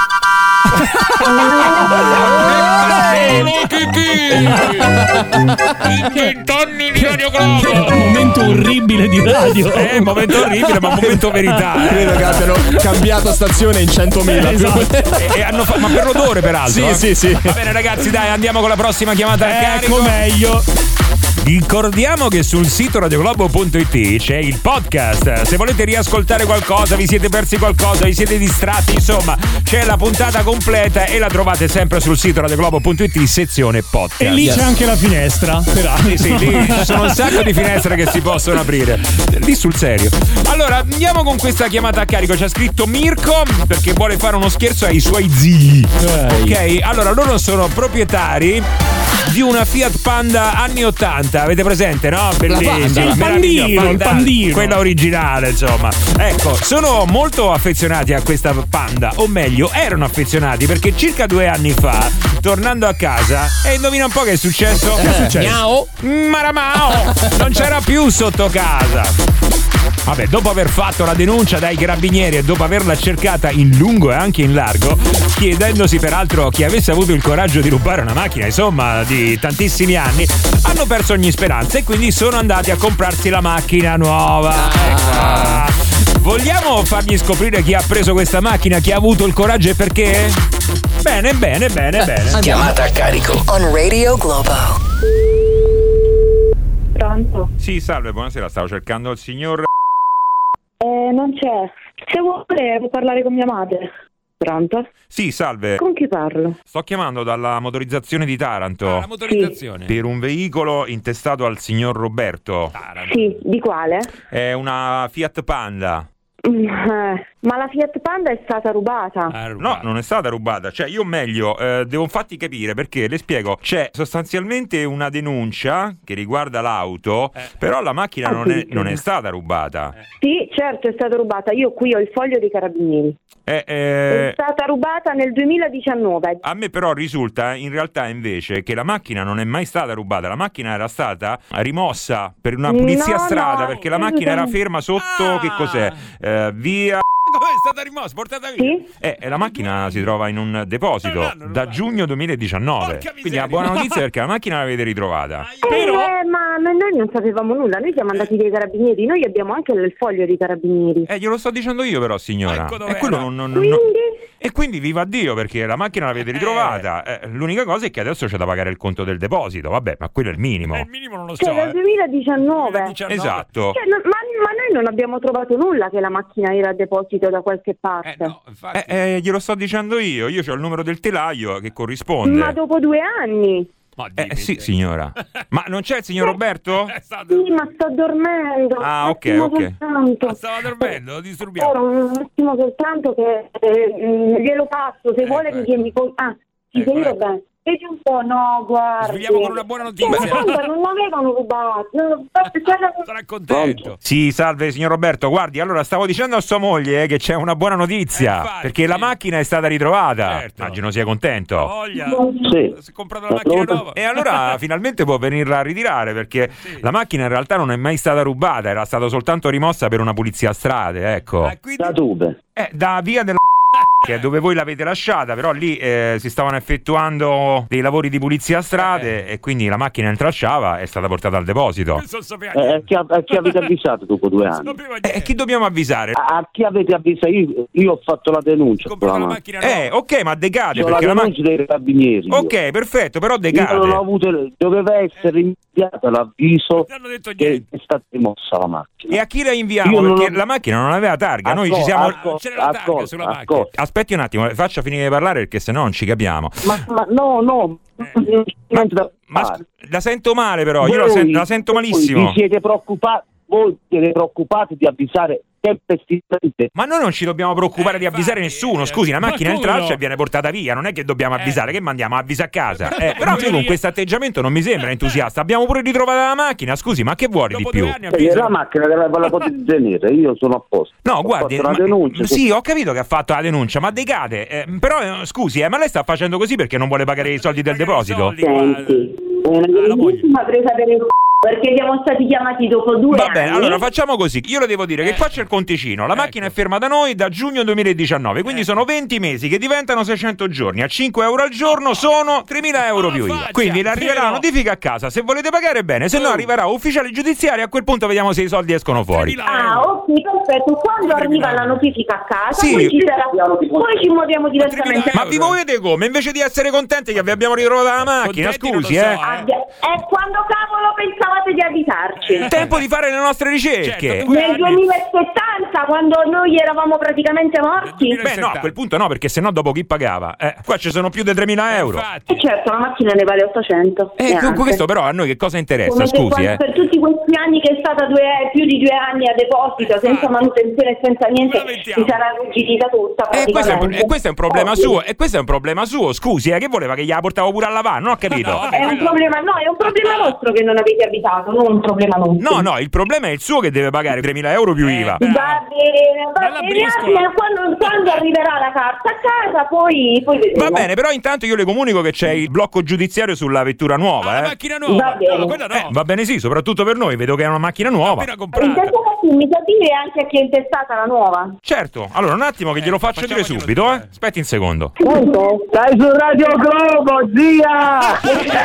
Solo pipì. In vent'anni di Radio Globo. Momento orribile di radio. È un momento orribile, ma un momento verità. eh. Credo che abbiano cambiato stazione in centomila. Esatto. E, e hanno fa- ma per l'odore, peraltro. Sì, eh. sì, sì. Va bene, ragazzi, dai, andiamo con la prossima chiamata al carico. Ecco meglio. Ricordiamo che sul sito radioglobo punto it c'è il podcast. Se volete riascoltare qualcosa, vi siete persi qualcosa, vi siete distratti, insomma, c'è la puntata completa e la trovate sempre sul sito radioglobo punto it, sezione podcast. E lì c'è anche la finestra. Sì, sì, lì ci sono un sacco di finestre che si possono aprire. Lì sul serio. Allora, andiamo con questa chiamata a carico. C'ha scritto Mirko perché vuole fare uno scherzo ai suoi zii. Ok, allora loro sono proprietari di una Fiat Panda anni ottanta, avete presente, no? Bellissimo, Panda, il meraviglioso, pandino, il Panda- pandino. quella originale, insomma. Ecco, sono molto affezionati a questa Panda, o meglio, erano affezionati perché circa due anni fa, tornando a casa, e indovina un po' che è successo? Che è successo? Miau. Maramao! Non c'era più sotto casa. Vabbè, dopo aver fatto la denuncia dai carabinieri e dopo averla cercata in lungo e anche in largo, chiedendosi peraltro chi avesse avuto il coraggio di rubare una macchina, insomma, di tantissimi anni, hanno perso ogni speranza e quindi sono andati a comprarsi la macchina nuova. Ecco. Vogliamo fargli scoprire chi ha preso questa macchina, chi ha avuto il coraggio e perché? Bene, bene, bene, bene. Chiamata a carico. On Radio Globo. Pronto? Sì, salve, buonasera, stavo cercando il signor. Eh, non c'è. Se vuole può parlare con mia madre. Pronto? Sì, salve. Con chi parlo? Sto chiamando dalla motorizzazione di Taranto Ah, la motorizzazione. per un veicolo intestato al signor Roberto. Sì, di quale? È una Fiat Panda. Mm, eh, ma la Fiat Panda è stata rubata. Ah, No, non è stata rubata. Cioè, io meglio, eh, devo farti capire perché, le spiego. C'è sostanzialmente una denuncia che riguarda l'auto, però la macchina non è, non è stata rubata. Sì, certo, è stata rubata. Io qui ho il foglio dei carabinieri. Eh, È eh, stata rubata nel duemiladiciannove. a me però risulta in realtà invece che la macchina non è mai stata rubata, la macchina era stata rimossa per una pulizia No, a strada no, perché la macchina era ferma sotto, Ah. che cos'è? Eh, via... Come è stata rimossa? Portata via? Sì? Eh, e la macchina si trova in un deposito Eh, no, non da va. giugno duemiladiciannove. Porca Quindi miseria. è una buona notizia perché la macchina l'avete ritrovata. Però Eh, ma ma noi non sapevamo nulla. Noi siamo andati dai carabinieri. Noi abbiamo anche il foglio dei carabinieri. Eh, glielo sto dicendo io però, signora. Ecco dov'era. E quello non, non- non- Quindi? E quindi viva Dio perché la macchina l'avete ritrovata. Eh, l'unica cosa è che adesso c'è da pagare il conto del deposito. Vabbè, ma quello è il minimo. Eh, il minimo non lo so. Cioè, dal eh. duemiladiciannove. duemiladiciannove. Esatto. Cioè, no- ma, ma noi non abbiamo trovato nulla che la macchina era a deposito da qualche parte. Eh, no, infatti. Eh, eh, glielo sto dicendo io. Io ho il numero del telaio che corrisponde. Ma dopo due anni. Eh sì, signora. Ma non c'è il signor Roberto? Sì, ma sto dormendo. Ah, un ok, attimo ok. soltanto. Ma stava dormendo, lo disturbiamo. Ora un attimo soltanto che eh, glielo passo, se Ecco, vuole ecco. che mi col- ah, si Ecco, sente ecco. bene. Vedi un po', no, guarda. Svegliamo con una buona notizia. Guarda, non l'avevano rubato. No, Sarà contento. Sì, salve signor Roberto. Guardi, allora stavo dicendo a sua moglie eh, che c'è una buona notizia. Eh, infatti, perché la sì. macchina è stata ritrovata. Certo. Immagino sia contento. Voglia. Sì. Si è comprato la macchina nuova. E allora finalmente può venirla a ritirare perché la macchina in realtà non è mai stata rubata, era stata soltanto rimossa per una pulizia a strade, ecco. Ah, quindi- Da dove? Eh, da via della che è dove voi l'avete lasciata, però lì eh, si stavano effettuando dei lavori di pulizia a strade e quindi la macchina intralciava e è stata portata al deposito. Questo non sapeva Eh, niente. chi, a, a chi avete avvisato dopo due Non anni? sapeva E niente. chi dobbiamo avvisare? A, a chi avete avvisato? Io, io ho fatto la denuncia Comprato sulla la macchina. macchina nuova. Eh, ok, ma decade Ho la perché la denuncia macchina... dei carabinieri. io. Ok, perfetto, però Io non ho decade. avuto, doveva essere inviato l'avviso Non hanno detto che niente. è stata rimossa la macchina. E a chi la inviamo? Io non Perché ho- la macchina non aveva targa, noi ci Ascol- siamo... ascol- Non c'era la targa ascol- sulla ascol- macchina. Aspetti un attimo, faccia finire di parlare perché sennò non ci capiamo. Ma, ma no, no, non c'è niente da Ma fare. sc- la sento male però, io la, Voi- sen- la sento voi malissimo. Vi siete preoccupati, voi siete preoccupati di avvisare tempestivamente. Ma noi non ci dobbiamo preoccupare Eh, di avvisare infatti, nessuno. eh, Scusi, la ma macchina come intralcia no? e viene portata via. Non è che dobbiamo avvisare, che mandiamo a avvisa a casa. Eh, però teoria- io con questo atteggiamento non mi sembra entusiasta. Abbiamo pure ritrovato la macchina. Scusi, ma che vuole di Dopo più? due anni Eh, avvisa. la macchina che la, la potete tenere, io sono a posto. No, Ho guardi, fatto la ma- denuncia. sì, ho capito che ha fatto la denuncia, ma decade. Eh, però eh, scusi, eh, ma lei sta facendo così perché non vuole pagare i soldi del Pagare i deposito? soldi, guarda. Senti, è una Ah, la moglie. grandissima presa per il c***o, perché siamo stati chiamati dopo due Va anni. bene, allora facciamo così. Io le devo dire che qua c'è il conticino. La macchina è ferma da noi da giugno duemiladiciannove, quindi sono venti mesi che diventano seicento giorni. A cinque euro al giorno sono tremila euro più I V A. faccia, Quindi le arriverà la però. notifica a casa. Se volete pagare bene, se no Oh. arriverà ufficiale giudiziario. A quel punto vediamo se i soldi escono fuori. tremila Ah, euro. ok, perfetto. Quando arriva la notifica a casa, Sì. poi, ci sarà- poi ci muoviamo direttamente. Ma vi muovete come? Invece di essere contenti che vi abbiamo ritrovato la macchina, Contenti non scusi, lo so, eh. eh. Abbia- E quando cavolo pensavate di avvisarci? Tempo di fare le nostre ricerche. Certo, due Nel anni. duemilasettanta, quando noi eravamo praticamente morti? Beh, no, a quel punto no, perché sennò dopo chi pagava? Eh, qua ci sono più di tremila euro. Infatti. E certo, la macchina ne vale ottocento. Eh, neanche. questo però a noi che cosa interessa, Come se scusi, quando- eh. per tutti questi anni che è stata due, più di due anni a deposito, senza manutenzione e senza niente, Come la mettiamo? si sarà arrugginita tutta. E questo, è un, praticamente. e questo è un problema Oh, suo, e questo è un problema suo, scusi, eh, che voleva che gliela portavo pure a lavare, non ho capito. No, È un problema, no, è un problema nostro che non avete avvisato, non un problema nostro. No, no, il problema è il suo che deve pagare tremila euro più I V A. Eh, Va bene, va Bella bene, briscola. Asma, quando, quando arriverà la carta a casa, poi, poi vedremo. Va bene, però intanto io le comunico che c'è il blocco giudiziario sulla vettura Ah, nuova, la eh. macchina nuova. Va bene. No, quella no. Eh, va bene sì, soprattutto per noi, vedo che è una macchina nuova. Appena comprata. Intanto mi sa dire anche a chi è intestata la nuova. Certo, allora un attimo che glielo Eh, faccio dire facciamoglielo subito, eh. dire. Aspetti un secondo. Pronto? Stai su Radio Globo, zia!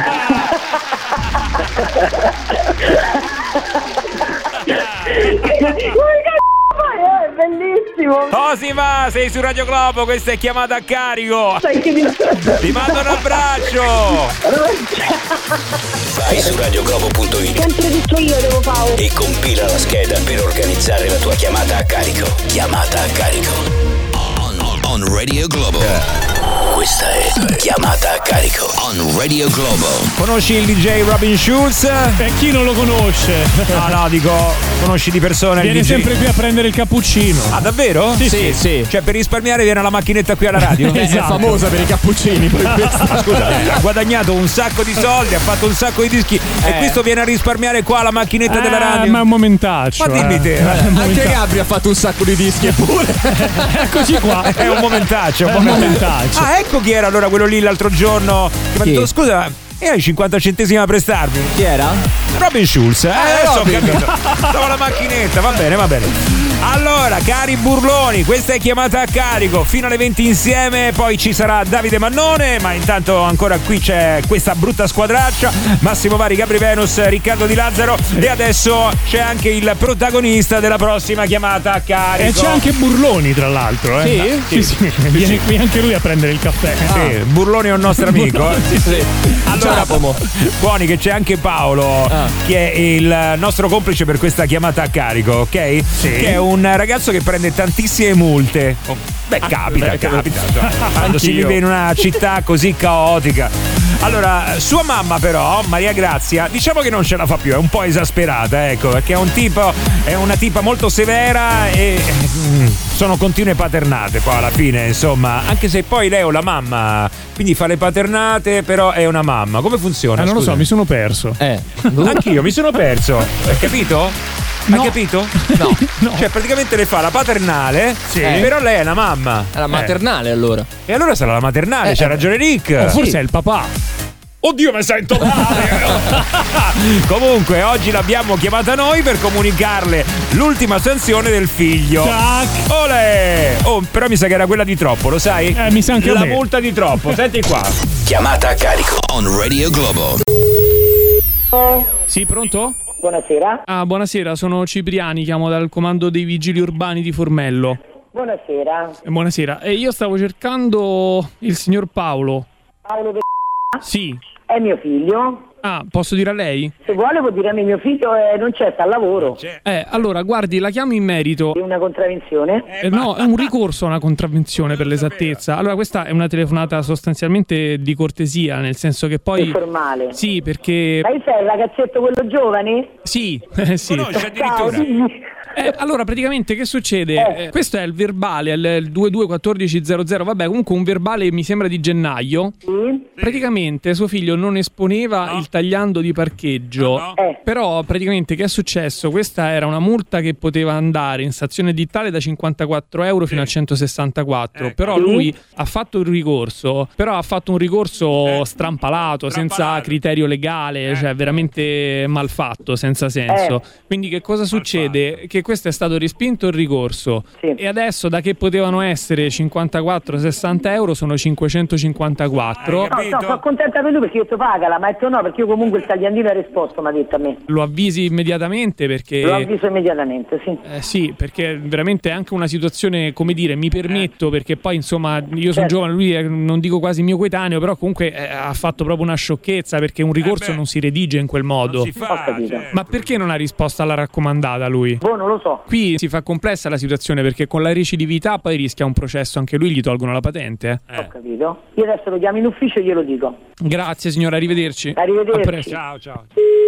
È bellissimo. Cosima, sei su Radio Globo, questa è chiamata a carico. Sai che mi... Ti mando un abbraccio. Vai su radioglobo punto it Sempre tutto io devo fare. e compila la scheda per organizzare la tua chiamata a carico. Chiamata a carico. On, on, on Radio Globo. Questa è chiamata a carico. On Radio Globo. Conosci il D J Robin Schulz? E chi non lo conosce? No, no, dico, conosci di persona il Viene D J? sempre qui a prendere il cappuccino. Ah, davvero? Sì, Sì, sì. Cioè, per risparmiare viene alla macchinetta qui alla radio? È Esatto. famosa per i cappuccini. poi questa. Scusa, eh, ha guadagnato un sacco di soldi, ha fatto un sacco di dischi e Eh. questo viene a risparmiare qua alla macchinetta della Eh, radio. ma è un momentaccio. Ma dimmi eh. te, Eh, un Anche momentaccio. Gabri ha fatto un sacco di dischi eppure. Eccoci qua. È un momentaccio, un È un momentaccio. momentaccio. Ah, ecco chi era allora quello lì l'altro giorno che mi ha Chi? detto, scusa, e hai cinquanta centesimi a prestarmi? Chi era? Robin Schulz, eh, adesso Robin. ho capito. Stavo alla macchinetta, va bene, va bene. Allora, cari burloni, questa è chiamata a carico, fino alle venti insieme, poi ci sarà Davide Mannone, ma intanto ancora qui c'è questa brutta squadraccia, Massimo Vari, Gabri Venus, Riccardo Di Lazzaro e adesso c'è anche il protagonista della prossima chiamata a carico. E c'è anche Burloni, tra l'altro. Eh. Sì? Sì, sì. Viene qui anche lui a prendere il caffè. Sì, Burloni è un nostro amico. eh. Sì, sì. Allora, Giacomo. buoni che c'è anche Paolo Ah. che è il nostro complice per questa chiamata a carico, ok? Sì. Che è un ragazzo che prende tantissime multe. Beh, capita, beh, capita. Quando si Anch'io. vive in una città così caotica. Allora, sua mamma però, Maria Grazia, diciamo che non ce la fa più, è un po' esasperata, ecco, perché è un tipo, è una tipa molto severa e mm, sono continue paternate poi alla fine, insomma, anche se poi lei è la mamma, quindi fa le paternate, però è una mamma. Come funziona? Eh, non Scusa. lo so, mi sono perso. Eh. Anch'io mi sono perso. Hai capito? No. Hai capito? No. No. Cioè, praticamente le fa la paternale, Sì. però lei è la mamma. È la maternale allora. E allora sarà la maternale, Eh, c'ha eh. ragione Rick. O forse è il papà. Oddio, mi sento male! Comunque, oggi l'abbiamo chiamata noi per comunicarle l'ultima sanzione del figlio. Tac. Olè! Oh, però mi sa che era quella di troppo, lo sai? Eh, mi sa anche a La me. multa di troppo, senti qua. Chiamata a carico on Radio Globo. Sì, pronto? Buonasera. Ah, buonasera, sono Cipriani, chiamo dal comando dei vigili urbani di Formello. Buonasera. Eh, buonasera. E io stavo cercando il signor Paolo. Paolo De... Sì. è mio figlio. Ah, posso dire a lei? Se vuole può dire a me, mio figlio eh, non c'è, sta al lavoro. Eh, allora, guardi, la chiamo in merito. Di una contravvenzione? Eh, no, è un ricorso a una contravvenzione per l'esattezza. Allora, questa è una telefonata sostanzialmente di cortesia, nel senso che poi... Informale. Sì, perché... Ma sei il ragazzetto quello giovane? Sì, eh, sì. Ciao, dimmi. Eh, allora, praticamente che succede? Eh, questo è il verbale, il, il ventidue quattordici zero zero, vabbè, comunque un verbale mi sembra di gennaio. Sì. Praticamente suo figlio non esponeva No. il tagliando di parcheggio. No, no. Eh. Però praticamente che è successo? Questa era una multa che poteva andare in stazione edittale da cinquantaquattro euro fino a centosessantaquattro. Ecco. Però Sì. lui ha fatto il ricorso, però ha fatto un ricorso strampalato, senza strampalato. criterio legale, cioè veramente mal fatto, senza senso. Quindi che cosa succede? Che questo è stato respinto il ricorso. Sì. E adesso da che potevano essere cinquantaquattro sessanta euro sono cinquecentocinquantaquattro. Hai No, capito? no, sono contenta per lui perché io ho detto pagala, ma ha detto no, perché io comunque il tagliandino è risposto, mi ha detto a me. Lo avvisi immediatamente perché... Lo avviso immediatamente, sì. Eh sì, perché veramente è anche una situazione, come dire, mi permetto, perché poi insomma io sono Certo. giovane, lui è, non dico quasi mio coetaneo, però comunque eh, ha fatto proprio una sciocchezza, perché un ricorso beh. non si redige in quel modo. Non si fa, Ho capito. cioè. Ma perché non ha risposto alla raccomandata lui? Boh, non lo so. Qui si fa complessa la situazione perché con la recidività poi rischia un processo, anche lui gli tolgono la patente. eh. Ho capito. Io adesso lo chiamo in ufficio e glielo dico. Grazie signora, arrivederci. Arrivederci. A presto. Ciao, ciao.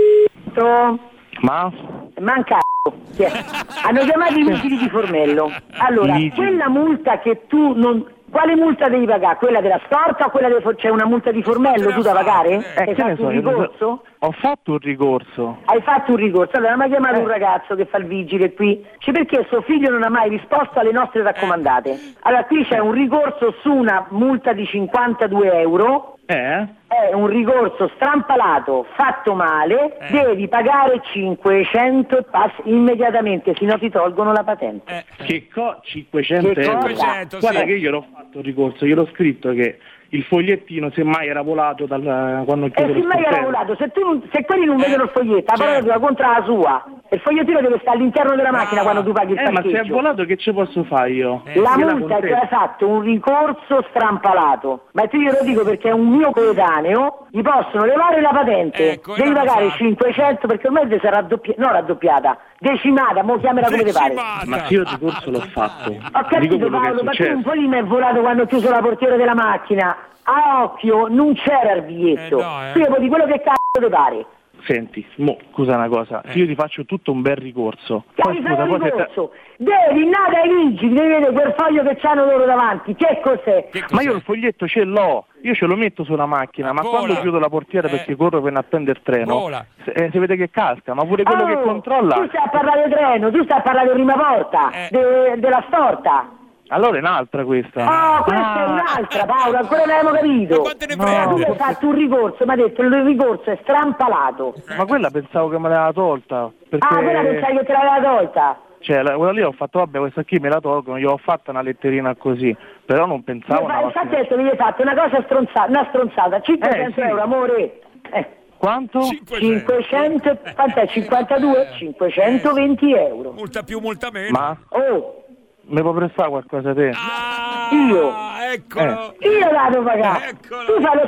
Pronto? Ma? Manca chi è? Hanno chiamato i vigili di Formello. Allora, Vigili. quella multa che tu non... Quale multa devi pagare? Quella della storta o quella del... C'è una multa di Formello tu da pagare? Eh, Hai che ne fatto so, un io- ricorso? Ho fatto un ricorso. Hai fatto un ricorso. Allora mi ha chiamato Eh. un ragazzo che fa il vigile qui. C'è perché suo figlio non ha mai risposto alle nostre raccomandate. Allora qui c'è un ricorso su una multa di cinquantadue euro. Eh? È un ricorso strampalato, fatto male, devi pagare cinquecento pass immediatamente, se no ti tolgono la patente. Che co... cinquecento Che euro? cosa? cinquecento, Guarda sì. che io l'ho fatto il ricorso, gliel'ho scritto che il fogliettino semmai era volato dal quando ho E chiuso se lo mai era sportello. volato, se, tu, non- se quelli non vedono il foglietto, la parola tua contro la sua. Il fogliettino deve stare all'interno della macchina quando tu paghi il Eh, ma se è parcheggio. volato che ci posso fare io? La Gliela multa è che contesto. hai fatto un ricorso strampalato, ma io glielo dico perché è un mio coetaneo, gli possono levare la patente, Ecco, e devi non lo pagare fa. cinquecento perché ormai si è raddoppiata, no raddoppiata, decimata, mo chiamela come ti pare. Ma io il ricorso l'ho fatto. Ho Dico capito quello che è Paolo, ma tu un successo. po' lì mi è volato quando ho chiuso la portiera della macchina. A occhio non c'era il biglietto. Eh, no, eh. Tu io di quello che cazzo ti pare. Senti, mo, scusa una cosa, se io ti faccio tutto un bel ricorso. Poi Devi scusa, fare un poi se te- ricorso. Devi andare ai vigili, devi vedere quel foglio che c'hanno loro davanti. Che cos'è? Ma io il foglietto ce l'ho, io ce lo metto sulla macchina, ma Vola. quando chiudo la portiera Eh. perché corro per andare a prendere il treno, Vola. se, eh, si vede che casca, ma pure quello Oh, che controlla. Tu stai a parlare del treno, tu stai a parlare di prima porta, Eh. de- della storta. Allora è un'altra questa. Oh, questa Ah. è un'altra, Paolo, ancora non abbiamo capito. Ma quante ne No, tu prende? hai fatto un ricorso, mi ha detto il ricorso è strampalato. Ma quella pensavo che me l'aveva tolta. Perché Ah, quella pensavi che te l'aveva tolta. cioè, la- quella lì ho fatto, vabbè, questa qui me la tolgono, gli ho fatto una letterina così, però non pensavo Mi fa- una Infatti macchina. adesso mi hai fatto una cosa stronzata, una stronzata, cinquecento Eh, sì. euro, amore. Eh, Quanto? cinquecento, quant'è? cinquantadue? cinquecentoventi euro. Multa più, multa meno. Ma Oh, mi può prestare qualcosa te? Ah, Io. eccolo. io la devo pagare. Eccolo. Tu fai lo stronzo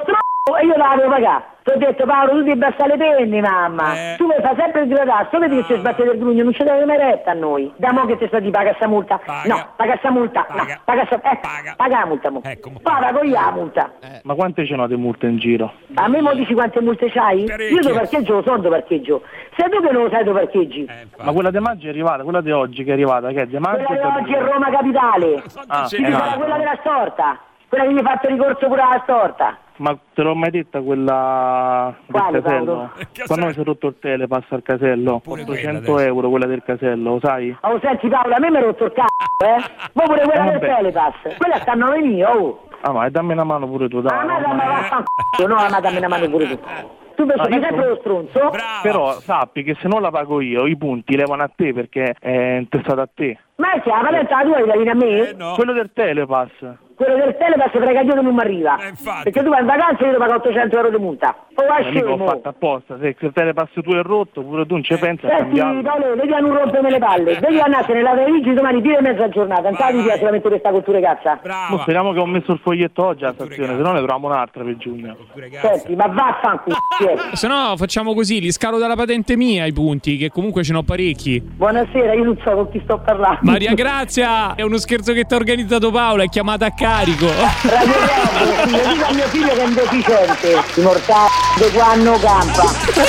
e io la devo pagare. Ti ho detto Paolo, tu devi abbassare le penne, mamma. Eh. Tu mi fai sempre il gradasso, vedi che ci sbatte del grugno, non ci deve mai retta a noi. Da mo che ti sta di paga sta multa. Paga. No, paga sta multa. Paga. No, paga sta eh, Paga. paga la multa mo. Ecco, mo. Paga con la multa. Eh, Ma quante ce n'ho di multe in giro? A me mo dici quante multe c'hai? Parecchie. Io dove parcheggio lo so dove parcheggio. Sei tu che non lo sai dove parcheggi. Eh, infatti. Ma quella di maggio è arrivata, quella di oggi che è arrivata, che è di maggio? Quella o di oggi è Roma Capitale. Ah, Ti eh, dico no. quella della storta. Quella che mi ha fatto ricorso pure alla storta. Ma te l'ho mai detta quella Quale, del casello? Paolo? Quando mi si è rotto il telepass al casello, Pure ottocento quella euro quella del casello, lo sai? Oh, senti Paolo, a me mi ha rotto il c***o, eh? Ma pure quella Eh, del vabbè. Telepass. Quella sta a nove mila, oh. Ah, ma dammi una mano pure tu, dai. Ah, ma dammi ma- vaffanculo, no, ma dammi una mano pure tu. Tu invece Ah, fai io sempre sono- lo stronzo? Brava. Però sappi che se non la pago io, i punti levano a te perché è intestato a te. Ma è chiaro, la patente la tua la vieni a me? Eh, no. Quello del telepass. Quello del Telepass frega Dio che non mi arriva. Eh, infatti. Perché tu vai in vacanza e io devo pagare ottocento euro di multa. Oh, va Eh, mica ho scemo. fatto apposta, se il telepass tu è rotto, pure tu non ci pensi a Senti cambiarlo. Paolo, vedi a non rompermi le palle. Vedi a andarsene la Vigi domani più e mezza giornata. Intanto Vai, ti vai. solamente questa cultura cazza. Brava. Mo speriamo che ho messo il foglietto oggi alla Culture stazione, cazzo. se no ne troviamo un'altra per giugno. Pure cazzo. Senti, ma vaffanculo. eh. Se no facciamo così, li scalo dalla patente mia i punti, che comunque ce n'ho parecchi. Buonasera, io non so con chi sto parlando. Maria Grazia, è uno scherzo che ti ha organizzato Paolo, è chiamata a carico. Radio Globo, figlio, dico a mio figlio che è un deficiente. I mortali di quando campa.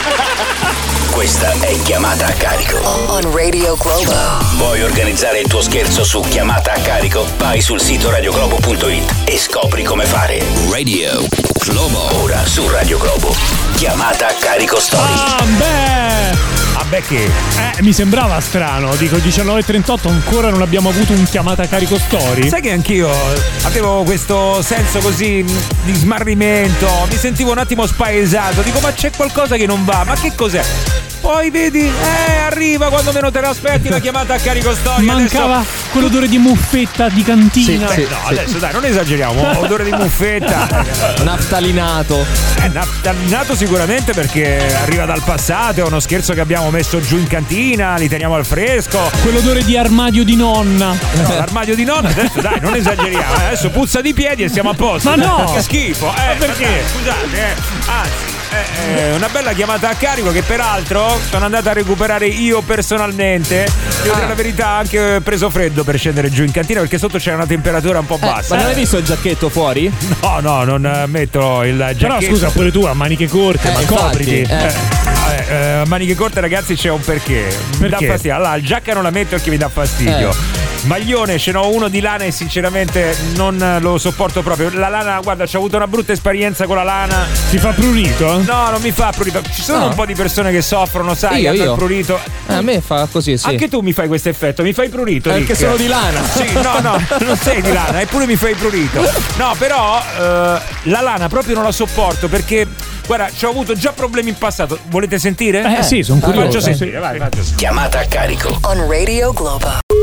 Questa è Chiamata a carico. On Radio Globo. Vuoi organizzare il tuo scherzo su Chiamata a carico? Vai sul sito radioglobo punto it e scopri come fare. Radio Globo. Ora su Radio Globo. Chiamata a carico story. Ah, beh! Vabbè che Eh, mi sembrava strano, dico diciannove e trentotto, ancora non abbiamo avuto un chiamata a carico story. sai che anch'io avevo questo senso così mh, di smarrimento, mi sentivo un attimo spaesato, dico ma c'è qualcosa che non va, ma che cos'è? Poi vedi, eh, arriva quando meno te l'aspetti la chiamata a carico storia. Mancava Adesso... quell'odore di muffetta di cantina. Sì, Eh, no, adesso dai, non esageriamo, odore di muffetta. Naftalinato. Eh, naftalinato sicuramente perché arriva dal passato, è uno scherzo che abbiamo messo giù in cantina, li teniamo al fresco. Quell'odore di armadio di nonna. No, l'armadio di nonna, adesso dai, non esageriamo, eh, adesso puzza di piedi e siamo a posto. Ma no! Che schifo, eh, perché? Dai, scusate, eh. Anzi, eh, eh, una bella chiamata a carico che peraltro sono andato a recuperare io personalmente. Devo dire la verità, anche preso freddo per scendere giù in cantina perché sotto c'era una temperatura un po' Eh, ma bassa. non hai visto il giacchetto fuori? No, no, non eh, metto il giacchetto. Però scusa, pure tu a maniche corte, Eh, ma infatti, copriti. eh. Eh, eh, a maniche corte ragazzi c'è un perché. Mi Perché? dà fastidio. Allora, il giacca non la metto perché mi dà fastidio. Eh. Maglione ce n'ho uno di lana e sinceramente non lo sopporto proprio. La lana, guarda, c'ho avuto una brutta esperienza con la lana. Ti fa prurito? No, non mi fa prurito. Ci sono No. un po' di persone che soffrono, sai, Io, hanno io. il prurito. Eh, a me fa così, sì. Anche tu mi fai questo effetto, mi fai prurito. Perché Rick. sono di lana. Sì, no, no, non sei di lana, eppure mi fai prurito. No, però eh, la lana proprio non la sopporto perché, guarda, ci ho avuto già problemi in passato. Volete sentire? Eh, sì, sono curioso. Faccio Sì. sentire, vai, faccio sentire. Chiamata a carico. On Radio Globo.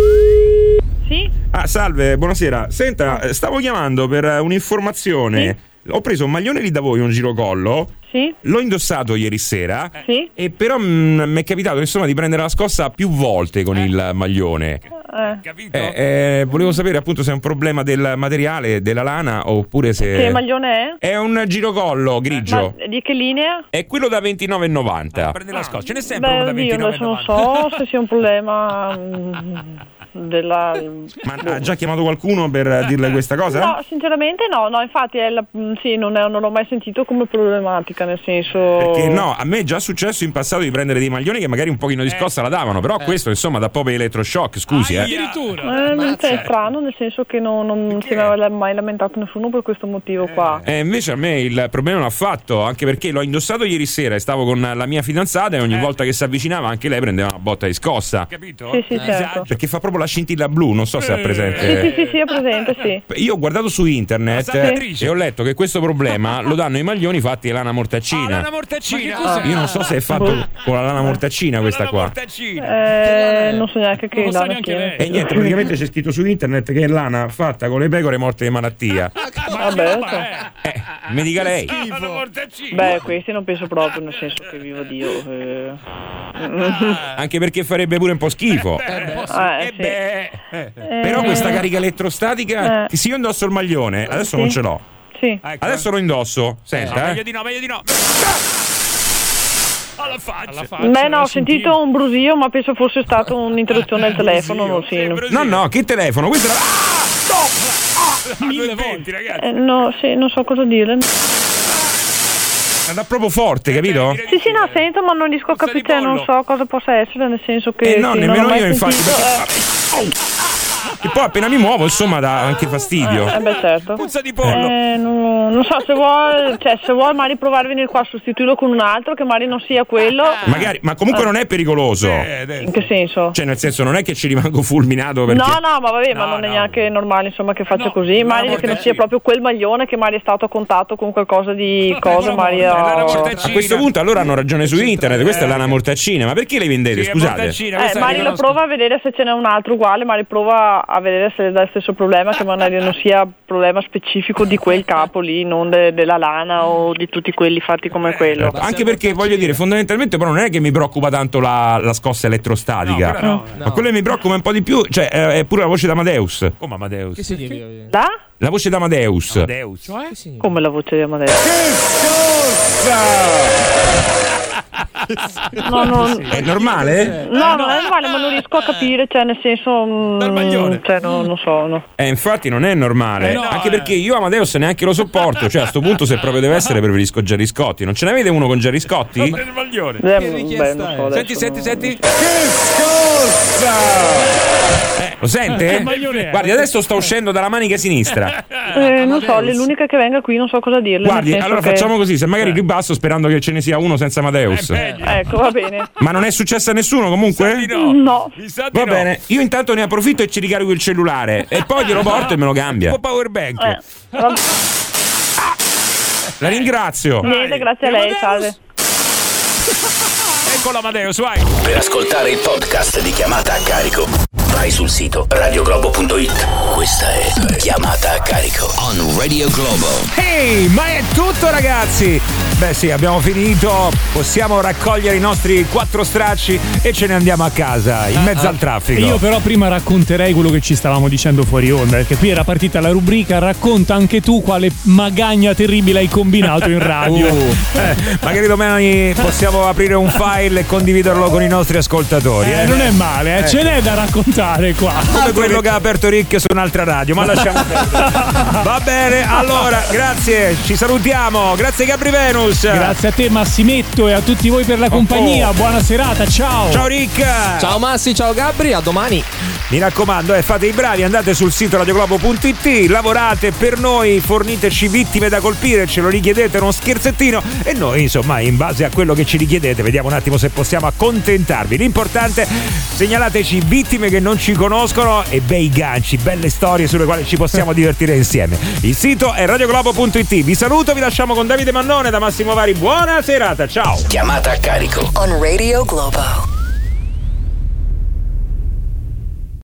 Sì? Ah, salve, buonasera. Senta, eh, stavo chiamando per eh, un'informazione. Ho preso un maglione lì da voi, un girocollo. Sì? L'ho indossato ieri sera. Sì? E però mm, mi è capitato insomma di prendere la scossa più volte con il maglione. Eh. Capito? Eh, eh, volevo sapere appunto se è un problema del materiale, della lana, oppure se. Che maglione è? È un girocollo grigio. Ma di che linea? È quello da ventinove e novanta. Prendi la scossa, ce n'è sempre Beh, uno da oddio, ventinove adesso non novanta. so se sia un problema mm, della... Ma ha già chiamato qualcuno per dirle questa cosa? No, sinceramente no, no, infatti è la, mm, sì, non, è, non l'ho mai sentito come problematica, nel senso... Perché no, a me è già successo in passato di prendere dei maglioni che magari un pochino di scossa la davano, però questo insomma dà proprio elettroshock, scusi, eh. Addirittura. Eh, è strano, nel senso che non, non si è mai lamentato nessuno per questo motivo qua. E invece a me il problema l'ha fatto, anche perché l'ho indossato ieri sera e stavo con la mia fidanzata e ogni volta che si avvicinava anche lei prendeva una botta di scossa. Capito? Sì, sì, certo. Perché fa proprio la scintilla blu, non so se ha Sì, presente. sì, sì, sì, è presente, sì. Io ho guardato su internet Sì. e ho letto che questo problema lo danno i maglioni fatti di lana mortaccina. Ah, lana mortaccina. Ma che Io non so se è fatto con la lana mortaccina questa Lana qua. mortaccina. Eh, non so neanche che Non lo sa lana neanche sia. lei. E niente, praticamente c'è scritto su internet che è lana fatta con le pecore morte di malattia. Vabbè, so. Eh, mi dica lei. Lana mortaccina. Beh, questi non penso proprio, nel senso che vivo Dio. Eh. Anche perché farebbe pure un po' schifo. Ah, eh, Eh sì. beh, eh. Però questa carica elettrostatica, Eh. che se io indosso il maglione, adesso Sì. non ce l'ho. Sì. Ecco. Adesso lo indosso. Senta, no, eh. meglio di no, meglio di no. Alla faccia. Alla faccia, Beh, no, ho sentito. sentito un brusio, ma penso fosse stata un'interruzione del telefono. Non sì, no. No, no, che telefono? Questo era... Mille volte, ragazzi. Eh, no, sì, non so cosa dire. Andà proprio forte, capito? Sì, sì, no, sento, ma non riesco a capire, non so cosa possa essere, nel senso che... Eh no, sì, nemmeno non ho mai io, infatti, sentito, Che poi appena mi muovo, insomma, dà anche fastidio. Eh, eh beh, certo. Puzza di pollo. Eh, non, non so, se vuoi, cioè, se vuoi magari provare a venire qua a sostituirlo con un altro che magari non sia quello. Magari, ma comunque non è pericoloso. In che senso? Cioè, nel senso, non è che ci rimango fulminato perché... No, no, ma vabbè, ma non è neanche normale, insomma, che faccia così. Magari che non sia proprio quel maglione che magari è stato a contatto con qualcosa di cosa, magari ho- A questo punto allora hanno ragione su internet, questa è l'ana mortaccina, ma perché le vendete? Scusate. Eh, magari lo prova a vedere se ce n'è un altro uguale, magari prova a vedere se dà il stesso problema, che magari non sia problema specifico di quel capo lì, non de- della lana o di tutti quelli fatti come quello. Anche perché voglio dire, fondamentalmente però non è che mi preoccupa tanto la, la scossa elettrostatica, No, però no, ma quello che mi preoccupa un po' di più, cioè è, è pure la voce d'Amadeus. Come Amadeus? Che significa? Da? La voce d'Amadeus. Amadeus. Cioè? Come la voce di Amadeus? No, non... È normale? No, non è normale, ma non riesco a capire, cioè nel senso... mm, cioè, no, non so, no. Eh, infatti non è normale, Eh no, anche eh. perché io Amadeus neanche lo sopporto, cioè a sto punto se proprio deve essere preferisco Gerry Scotti. Non ce ne avete uno con Gerry Scotti? Il maglione. Eh, beh, non so, Senti, adesso senti, no. senti. Eh, lo sente? Che maglione è? Guardi, adesso sta uscendo dalla manica sinistra. Eh, non so, è l'unica che venga qui, non so cosa dirle. Guardi, nel senso allora che- facciamo così, se magari ribasso sperando che ce ne sia uno senza Amadeus. Ecco, va bene. Ma non è successo a nessuno comunque? No. Va bene, io intanto ne approfitto e ci ricarico il cellulare e poi glielo porto e me lo cambia. Un po' power bank. Eh, va- La ringrazio. Niente, grazie a lei, salve. Eccolo Amadeus, vai. Per ascoltare il podcast di Chiamata a Carico, vai sul sito radioglobo punto it. Questa è Chiamata a Carico on Radio Globo. Ehi, ma è tutto ragazzi! Beh sì, abbiamo finito, possiamo raccogliere i nostri quattro stracci e ce ne andiamo a casa, in mezzo al traffico. Io però prima racconterei quello che ci stavamo dicendo fuori onda, perché qui era partita la rubrica racconta anche tu quale magagna terribile hai combinato in radio. Uh, eh, magari domani possiamo aprire un file e condividerlo con i nostri ascoltatori. Eh, Eh, non è male, eh, Ecco. ce n'è da raccontare qua. Come quello che ha aperto Rick su un'altra radio, ma lasciamo perdere. Va bene, allora, grazie, ci salutiamo. Grazie Gabri Venus. Grazie a te Massimetto e a tutti voi per la compagnia. oh. Buona serata, ciao. Ciao Rick. Ciao Massi, ciao Gabri, a domani. Mi raccomando, eh, fate i bravi, andate sul sito radioglobo punto it, lavorate per noi, forniteci vittime da colpire, ce lo richiedete uno scherzettino e noi insomma in base a quello che ci richiedete vediamo un attimo se possiamo accontentarvi. L'importante, segnalateci vittime che non ci conoscono e bei ganci, belle storie sulle quali ci possiamo divertire insieme. Il sito è radioglobo punto it. Vi saluto, vi lasciamo con Davide Mannone da Massimo Vari. Buona serata, ciao. Chiamata a Carico On Radio Globo.